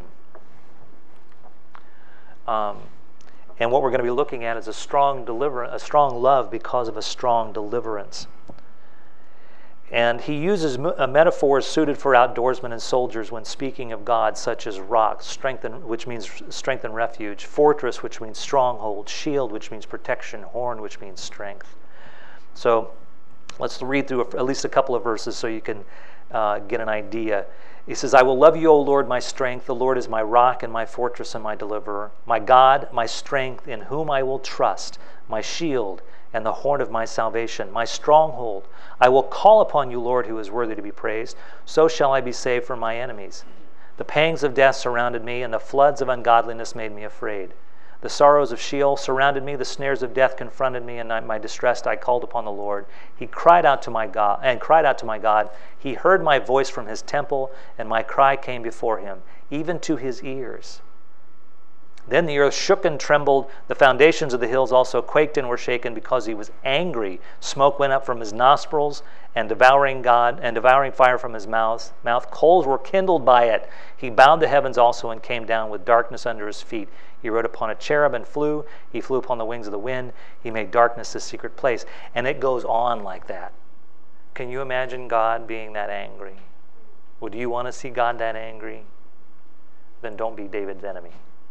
Um, and what we're going to be looking at is a strong deliver, a strong love because of a strong deliverance. And he uses a metaphors suited for outdoorsmen and soldiers when speaking of God, such as rock, strength and, which means strength and refuge, fortress, which means stronghold, shield, which means protection, horn, which means strength. So let's read through at least a couple of verses so you can uh, get an idea. He says, I will love you, O Lord, my strength. The Lord is my rock and my fortress and my deliverer. My God, my strength, in whom I will trust, my shield and the horn of my salvation, my stronghold. I will call upon you, Lord, who is worthy to be praised. So shall I be saved from my enemies. The pangs of death surrounded me, and the floods of ungodliness made me afraid. The sorrows of Sheol surrounded me, the snares of death confronted me, and in my distress I called upon the Lord. He cried out to my God, and cried out to my God. He heard my voice from his temple, and my cry came before him, even to his ears. Then the earth shook and trembled. The foundations of the hills also quaked and were shaken because he was angry. Smoke went up from his nostrils, and devouring God and devouring fire from his mouth. Mouth coals were kindled by it. He bowed the heavens also and came down with darkness under his feet. He rode upon a cherub and flew. He flew upon the wings of the wind. He made darkness his secret place. And it goes on like that. Can you imagine God being that angry? Would you want to see God that angry? Then don't be David's enemy.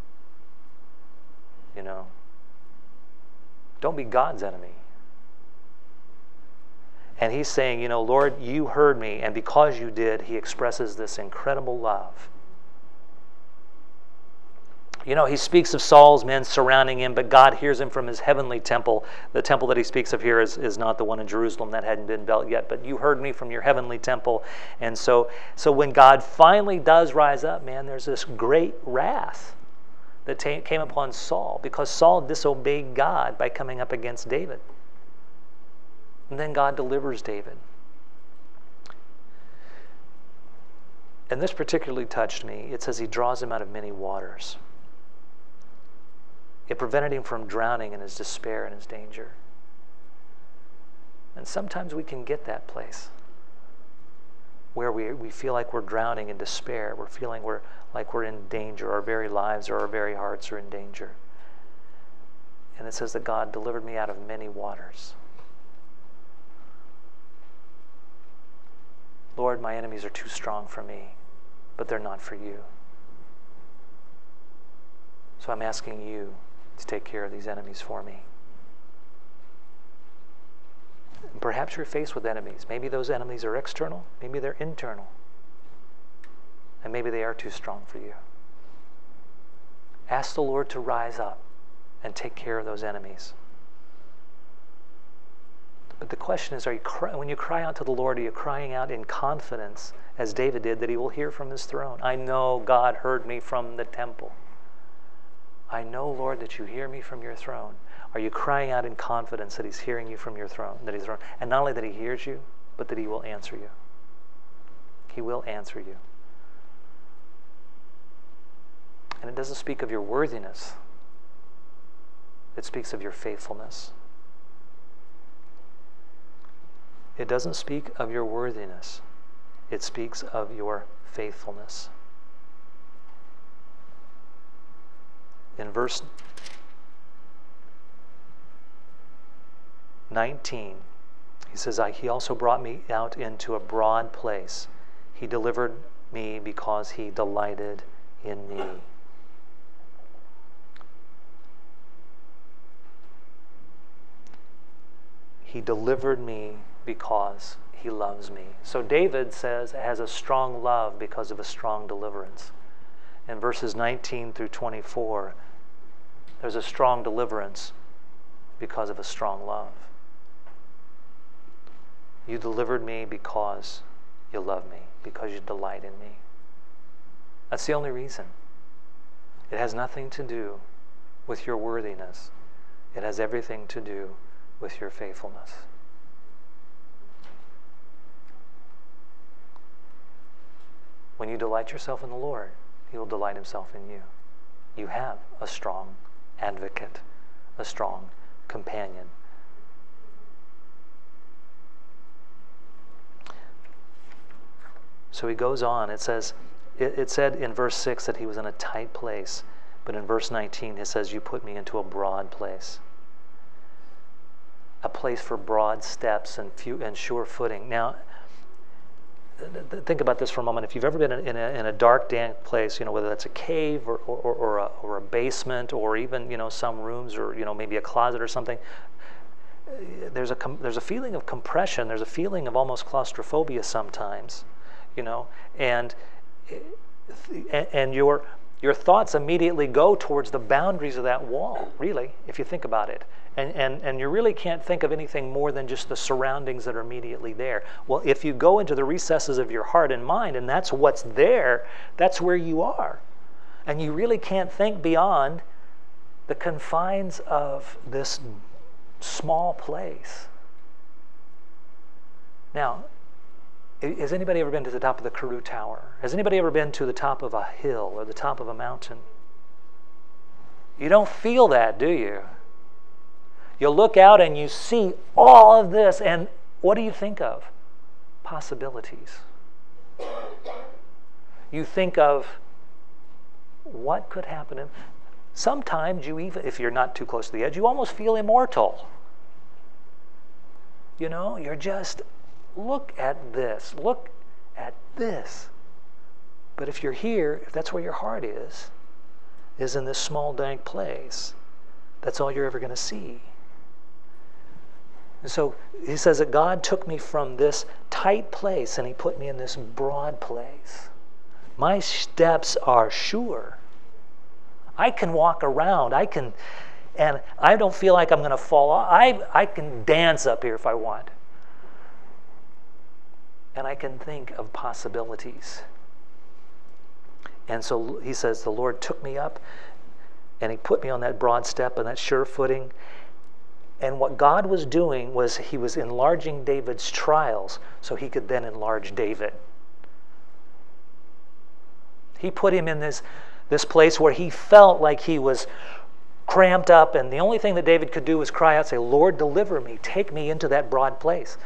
You know, don't be God's enemy. And he's saying, you know, Lord, you heard me, and because you did, he expresses this incredible love. You know, he speaks of Saul's men surrounding him, but God hears him from his heavenly temple. The temple that he speaks of here is, is not the one in Jerusalem that hadn't been built yet, but you heard me from your heavenly temple. And so, so when God finally does rise up, man, there's this great wrath that came upon Saul because Saul disobeyed God by coming up against David. And then God delivers David. And this particularly touched me. It says he draws him out of many waters. It prevented him from drowning in his despair and his danger. And sometimes we can get that place where we, we feel like we're drowning in despair. We're feeling we're like we're in danger. Our very lives or our very hearts are in danger. And it says that God delivered me out of many waters. Lord, my enemies are too strong for me, but they're not for you. So I'm asking you to take care of these enemies for me. And perhaps you're faced with enemies. Maybe those enemies are external, maybe they're internal. And maybe they are too strong for you. Ask the Lord to rise up and take care of those enemies. But the question is, are you cry, when you cry out to the Lord, are you crying out in confidence, as David did, that he will hear from his throne? I know God heard me from the temple. I know, Lord, that you hear me from your throne. Are you crying out in confidence that he's hearing you from your throne? That he's throne, and not only that he hears you, but that he will answer you. He will answer you. And it doesn't speak of your worthiness. It speaks of your faithfulness. It doesn't speak of your worthiness. It speaks of your faithfulness. In verse nineteen, he says, I, he also brought me out into a broad place. He delivered me because he delighted in me. He delivered me because he loves me. So David says has a strong love because of a strong deliverance. In verses nineteen through twenty-four, there's a strong deliverance because of a strong love. You delivered me because you love me, because you delight in me. That's the only reason. It has nothing to do with your worthiness. It has everything to do with your faithfulness. When you delight yourself in the Lord, he will delight himself in you. You have a strong advocate, a strong companion. So he goes on. It says, it, it said in verse six that he was in a tight place, but in verse nineteen it says, you put me into a broad place. A place for broad steps and few and sure footing. Now, think about this for a moment. If you've ever been in a, in a dark, damp place, you know, whether that's a cave or, or, or, a, or a basement or even, you know, some rooms or, you know, maybe a closet or something, there's a, there's a feeling of compression. There's a feeling of almost claustrophobia sometimes, you know, and, and your, your thoughts immediately go towards the boundaries of that wall, really, if you think about it. And, and, and you really can't think of anything more than just the surroundings that are immediately there. Well, if you go into the recesses of your heart and mind, and that's what's there, that's where you are. And you really can't think beyond the confines of this small place. Now, has anybody ever been to the top of the Karoo Tower? Has anybody ever been to the top of a hill or the top of a mountain? You don't feel that, do you? You look out and you see all of this, and what do you think of? Possibilities. You think of what could happen. And sometimes you even, if you're not too close to the edge, you almost feel immortal. You know, you're just, look at this, look at this. But if you're here, if that's where your heart is, is in this small, dank place, that's all you're ever going to see. And so he says that God took me from this tight place and he put me in this broad place. My steps are sure. I can walk around. I can, and I don't feel like I'm going to fall off. I, I can dance up here if I want. And I can think of possibilities. And so he says, the Lord took me up and he put me on that broad step and that sure footing. And what God was doing was he was enlarging David's trials so he could then enlarge David. He put him in this, this place where he felt like he was cramped up, and the only thing that David could do was cry out, say, Lord, deliver me, take me into that broad place.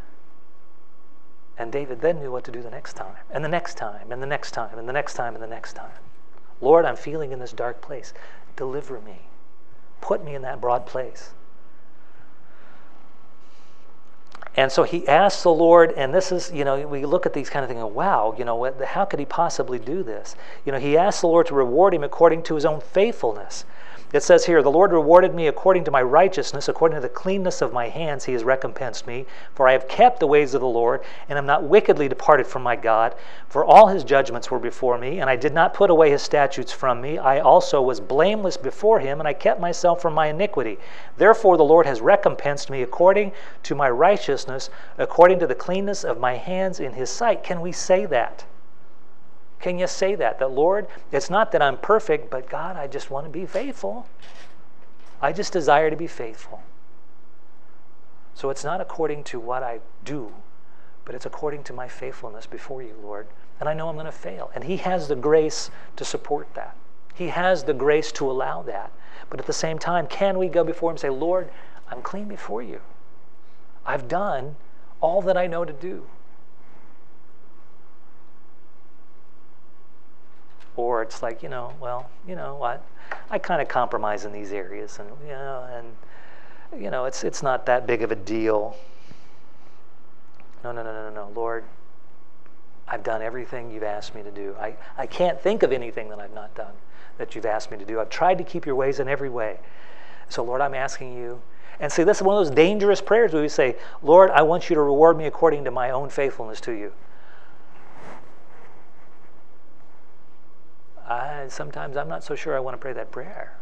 And David then knew what to do the next time, and the next time, and the next time, and the next time, and the next time. Lord, I'm feeling in this dark place. Deliver me. Put me in that broad place. And so he asks the Lord, and this is, you know, we look at these kind of things and wow, you know, what, how could he possibly do this? You know, he asks the Lord to reward him according to his own faithfulness. It says here, the Lord rewarded me according to my righteousness, according to the cleanness of my hands he has recompensed me. For I have kept the ways of the Lord, and am not wickedly departed from my God. For all his judgments were before me, and I did not put away his statutes from me. I also was blameless before him, and I kept myself from my iniquity. Therefore the Lord has recompensed me according to my righteousness, according to the cleanness of my hands in his sight. Can we say that? Can you say that? That, Lord, it's not that I'm perfect, but God, I just want to be faithful. I just desire to be faithful. So it's not according to what I do, but it's according to my faithfulness before you, Lord. And I know I'm going to fail. And he has the grace to support that. He has the grace to allow that. But at the same time, can we go before him and say, Lord, I'm clean before you. I've done all that I know to do. Or it's like, you know, well, you know what? I kind of compromise in these areas, and you know, and you know, it's it's not that big of a deal. No, no, no, no, no, no, Lord, I've done everything you've asked me to do. I, I can't think of anything that I've not done that you've asked me to do. I've tried to keep your ways in every way. So, Lord, I'm asking you. And see, this is one of those dangerous prayers where we say, Lord, I want you to reward me according to my own faithfulness to you. I, sometimes I'm not so sure I want to pray that prayer.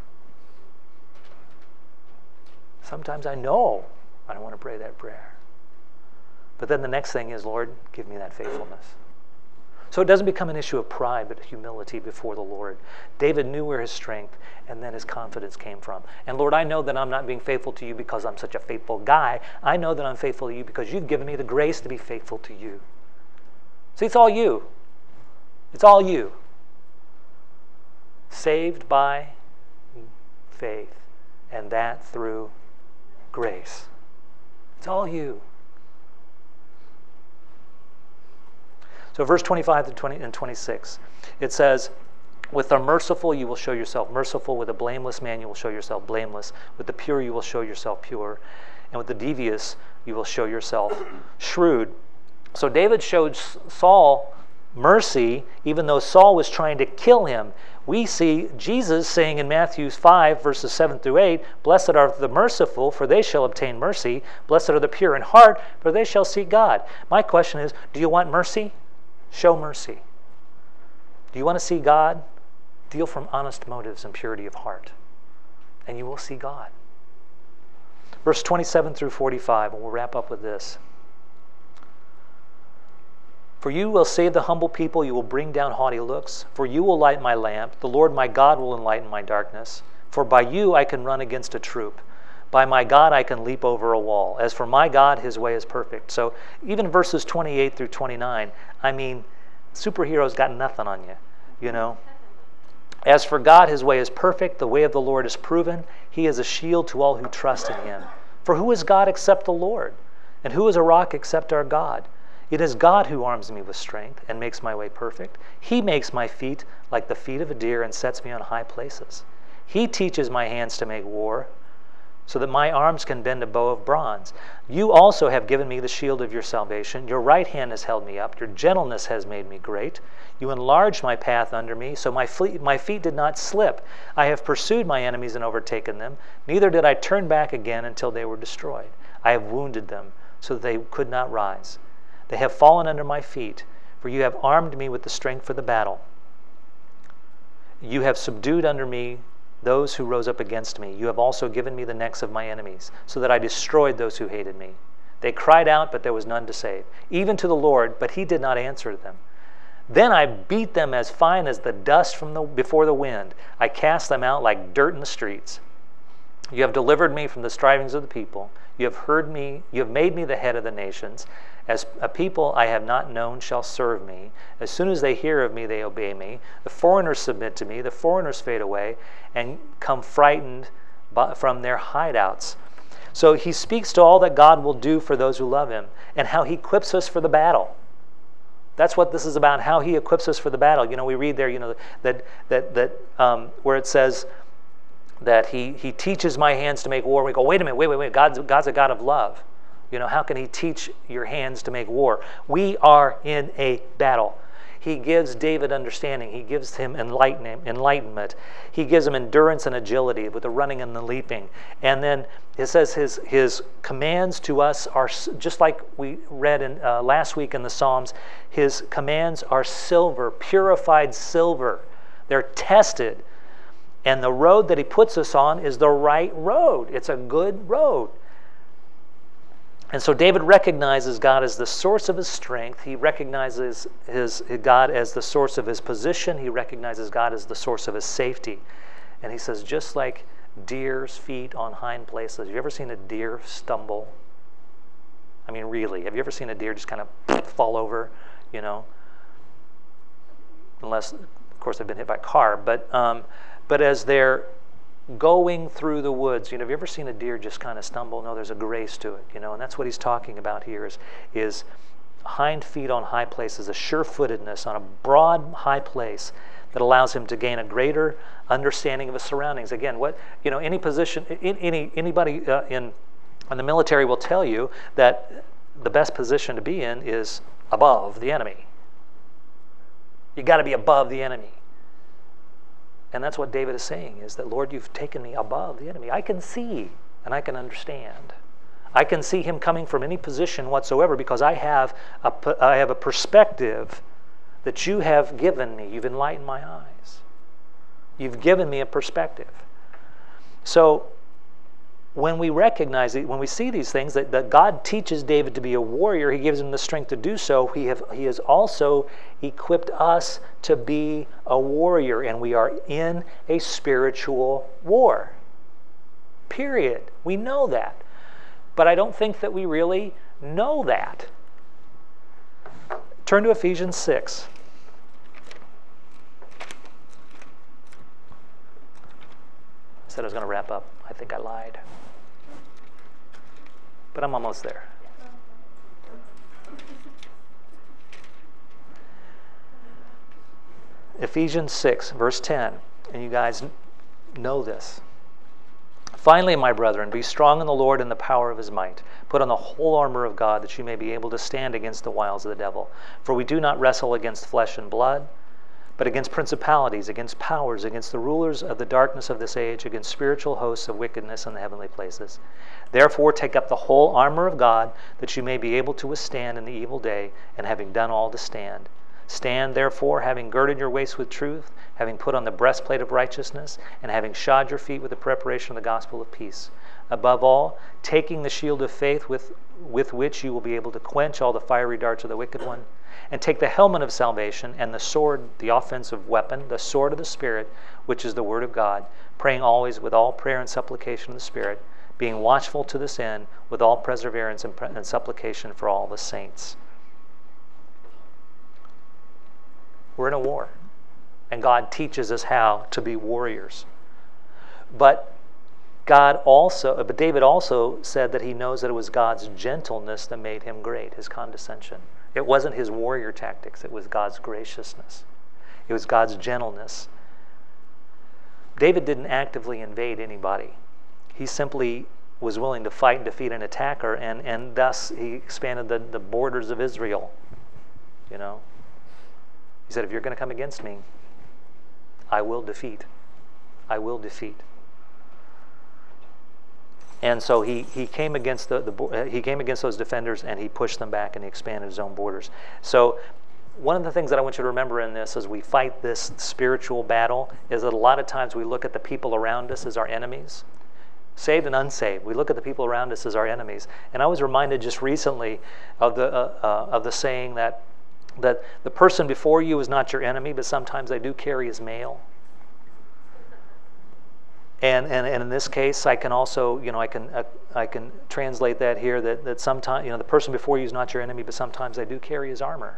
Sometimes I know I don't want to pray that prayer. But then the next thing is, Lord, give me that faithfulness. So it doesn't become an issue of pride, but humility before the Lord. David knew where his strength and then his confidence came from. And Lord, I know that I'm not being faithful to you because I'm such a faithful guy. I know that I'm faithful to you because you've given me the grace to be faithful to you. See, it's all you. It's all you. Saved by faith, and that through grace. It's all you. So verse twenty-five to twenty and twenty-six, it says, with the merciful you will show yourself merciful, with the blameless man you will show yourself blameless, with the pure you will show yourself pure, and with the devious you will show yourself shrewd. So David showed Saul mercy, even though Saul was trying to kill him. We see Jesus saying in Matthew five, verses seven through eight, blessed are the merciful, for they shall obtain mercy. Blessed are the pure in heart, for they shall see God. My question is, do you want mercy? Show mercy. Do you want to see God? Deal from honest motives and purity of heart, and you will see God. Verse twenty-seven through forty-five, and we'll wrap up with this. For you will save the humble people, you will bring down haughty looks. For you will light my lamp, the Lord my God will enlighten my darkness. For by you I can run against a troop. By my God I can leap over a wall. As for my God, his way is perfect. So even verses twenty-eight through twenty-nine, I mean, superheroes got nothing on you, you know. As for God, his way is perfect, the way of the Lord is proven. He is a shield to all who trust in him. For who is God except the Lord? And who is a rock except our God? It is God who arms me with strength and makes my way perfect. He makes my feet like the feet of a deer and sets me on high places. He teaches my hands to make war, so that my arms can bend a bow of bronze. You also have given me the shield of your salvation. Your right hand has held me up. Your gentleness has made me great. You enlarged my path under me, so my feet, my feet did not slip. I have pursued my enemies and overtaken them. Neither did I turn back again until they were destroyed. I have wounded them, so that they could not rise. They have fallen under my feet, for you have armed me with the strength for the battle. You have subdued under me those who rose up against me. You have also given me the necks of my enemies, so that I destroyed those who hated me. They cried out, but there was none to save, even to the Lord, but he did not answer them. Then I beat them as fine as the dust from the before the wind. I cast them out like dirt in the streets. You have delivered me from the strivings of the people. You have heard me. You have made me the head of the nations. As a people I have not known shall serve me. As soon as they hear of me, they obey me. The foreigners submit to me. The foreigners fade away and come frightened from their hideouts. So he speaks to all that God will do for those who love him and how he equips us for the battle. That's what this is about, how he equips us for the battle. You know, we read there, you know, that that that um, where it says that he he teaches my hands to make war. We go, wait a minute, wait, wait, wait. God's God's a God of love. You know, how can he teach your hands to make war? We are in a battle. He gives David understanding. He gives him enlightenment. He gives him endurance and agility with the running and the leaping. And then it says his, his commands to us are, just like we read in uh, last week in the Psalms, his commands are silver, purified silver. They're tested. And the road that he puts us on is the right road. It's a good road. And so David recognizes God as the source of his strength. He recognizes his, God as the source of his position. He recognizes God as the source of his safety. And he says, just like deer's feet on hind places. Have you ever seen a deer stumble? I mean, really, have you ever seen a deer just kind of fall over, you know? Unless, of course, they've been hit by a car. But, um, but as they're going through the woods, you know, have you ever seen a deer just kind of stumble? No, there's a grace to it, you know, and that's what he's talking about here is, is hind feet on high places, a sure-footedness on a broad high place that allows him to gain a greater understanding of his surroundings. Again, what, you know, any position, any anybody uh, in, in the military will tell you that the best position to be in is above the enemy. You got to be above the enemy. And that's what David is saying, is that, Lord, you've taken me above the enemy. I can see and I can understand. I can see him coming from any position whatsoever because I have a, I have a perspective that you have given me. You've enlightened my eyes. You've given me a perspective. So when we recognize it, when we see these things, that, that God teaches David to be a warrior, he gives him the strength to do so. He, have, he has also equipped us to be a warrior, and we are in a spiritual war. Period. We know that. But I don't think that we really know that. Turn to Ephesians six. I said I was going to wrap up. I think I lied. But I'm almost there. Ephesians six, verse ten. And you guys know this. Finally, my brethren, be strong in the Lord and the power of his might. Put on the whole armor of God, that you may be able to stand against the wiles of the devil. For we do not wrestle against flesh and blood, but against principalities, against powers, against the rulers of the darkness of this age, against spiritual hosts of wickedness in the heavenly places. Therefore take up the whole armor of God, that you may be able to withstand in the evil day, and having done all to stand. Stand therefore, having girded your waist with truth, having put on the breastplate of righteousness, and having shod your feet with the preparation of the gospel of peace. Above all, taking the shield of faith with, with which you will be able to quench all the fiery darts of the wicked one, and take the helmet of salvation and the sword, the offensive weapon, the sword of the Spirit, which is the word of God, praying always with all prayer and supplication of the Spirit, being watchful to this end with all perseverance and, and supplication for all the saints. We're in a war, and God teaches us how to be warriors. But God also, but David also said that he knows that it was God's gentleness that made him great, his condescension. It wasn't his warrior tactics, it was God's graciousness. It was God's gentleness. David didn't actively invade anybody. He simply was willing to fight and defeat an attacker, and, and thus he expanded the, the borders of Israel. You know? He said, if you're going to come against me, I will defeat. I will defeat. And so he, he came against the, the he came against those defenders, and he pushed them back, and he expanded his own borders. So one of the things that I want you to remember in this as we fight this spiritual battle is that a lot of times we look at the people around us as our enemies, saved and unsaved. We look at the people around us as our enemies. And I was reminded just recently of the uh, uh, of the saying that that the person before you is not your enemy, but sometimes they do carry his mail. And, and and in this case, I can also, you know, I can uh, I can translate that here that that sometimes, you know, the person before you is not your enemy, but sometimes they do carry his armor.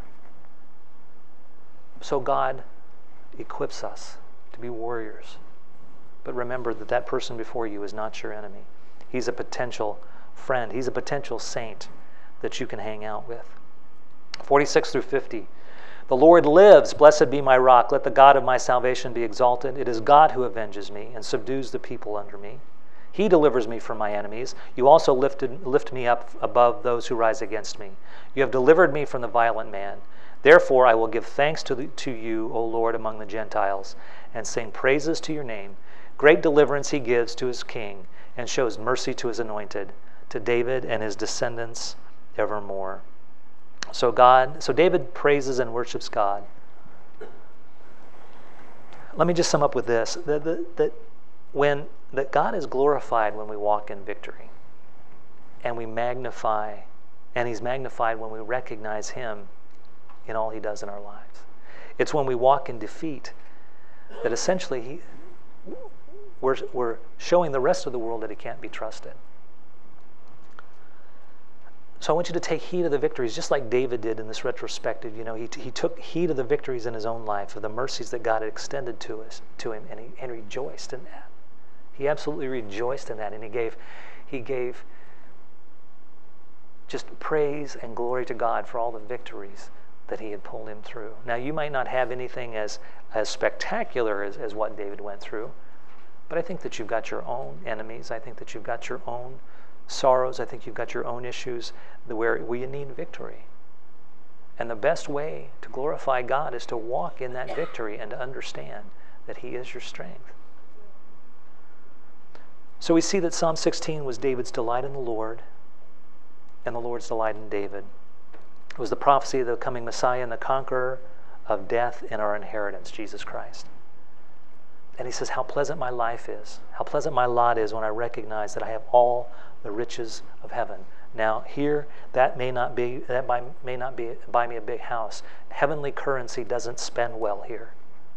So God equips us to be warriors. But remember that that person before you is not your enemy. He's a potential friend. He's a potential saint that you can hang out with. forty-six through fifty. The Lord lives, blessed be my rock. Let the God of my salvation be exalted. It is God who avenges me and subdues the people under me. He delivers me from my enemies. You also lifted, lift me up above those who rise against me. You have delivered me from the violent man. Therefore I will give thanks to, the, to you, O Lord, among the Gentiles, and sing praises to your name. Great deliverance he gives to his king, and shows mercy to his anointed, to David and his descendants evermore. So God, so David praises and worships God. Let me just sum up with this: that, that, that when that God is glorified when we walk in victory, and we magnify, and He's magnified when we recognize Him in all He does in our lives. It's when we walk in defeat that essentially He, we're, we're showing the rest of the world that He can't be trusted. So I want you to take heed of the victories, just like David did in this retrospective. You know, he, he took heed of the victories in his own life, of the mercies that God had extended to us, to him, and he and rejoiced in that. He absolutely rejoiced in that, and he gave, he gave just praise and glory to God for all the victories that He had pulled him through. Now, you might not have anything as as spectacular as, as what David went through, but I think that you've got your own enemies. I think that you've got your own sorrows. I think you've got your own issues where, where you need victory. And the best way to glorify God is to walk in that victory and to understand that He is your strength. So we see that Psalm sixteen was David's delight in the Lord, and the Lord's delight in David. It was the prophecy of the coming Messiah and the conqueror of death and our inheritance, Jesus Christ. And he says, how pleasant my life is, how pleasant my lot is when I recognize that I have all the riches of heaven. Now here, that may not be that buy, may not be buy me a big house. Heavenly currency doesn't spend well here.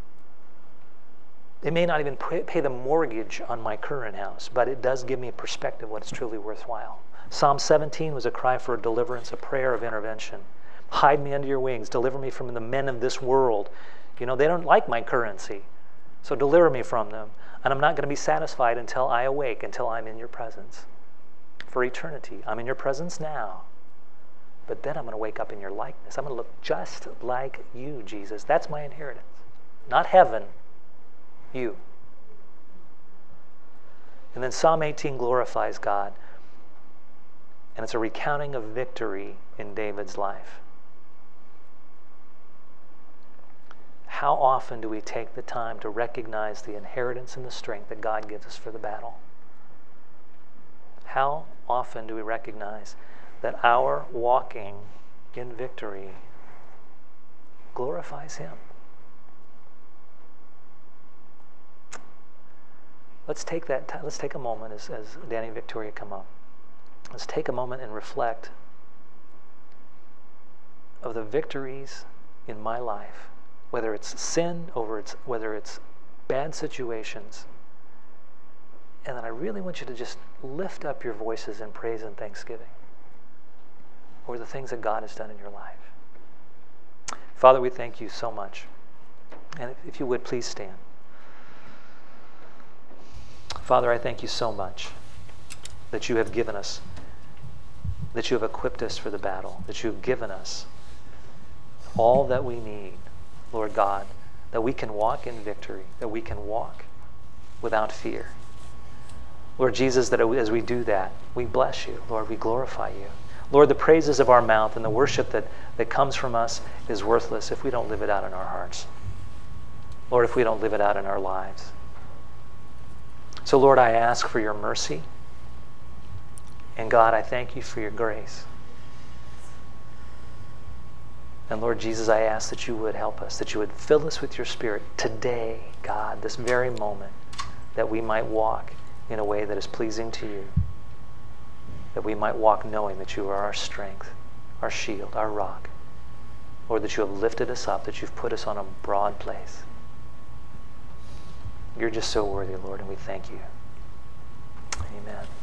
It may not even pay the mortgage on my current house, but it does give me a perspective of what is truly worthwhile. Psalm seventeen was a cry for deliverance, a prayer of intervention. Hide me under your wings, deliver me from the men of this world. You know, they don't like my currency, so deliver me from them. And I'm not going to be satisfied until I awake, until I'm in your presence for eternity. I'm in your presence now, but then I'm going to wake up in your likeness. I'm going to look just like you, Jesus. That's my inheritance. Not heaven, you. And then Psalm eighteen glorifies God, and it's a recounting of victory in David's life. How often do we take the time to recognize the inheritance and the strength that God gives us for the battle? How often do we recognize that our walking in victory glorifies Him? Let's take that. T- let's take a moment as, as Danny and Victoria come up. Let's take a moment and reflect of the victories in my life, whether it's sin, over it's whether it's bad situations. And then I really want you to just lift up your voices in praise and thanksgiving over the things that God has done in your life. Father, we thank you so much. And if, if you would, please stand. Father, I thank you so much that you have given us, that you have equipped us for the battle, that you have given us all that we need, Lord God, that we can walk in victory, that we can walk without fear. Lord Jesus, that as we do that, we bless you. Lord, we glorify you. Lord, the praises of our mouth and the worship that, that comes from us is worthless if we don't live it out in our hearts. Lord, if we don't live it out in our lives. So, Lord, I ask for your mercy. And God, I thank you for your grace. And Lord Jesus, I ask that you would help us, that you would fill us with your Spirit today, God, this very moment, that we might walk in a way that is pleasing to you, that we might walk knowing that you are our strength, our shield, our rock. Lord, that you have lifted us up, that you've put us on a broad place. You're just so worthy, Lord, and we thank you. Amen.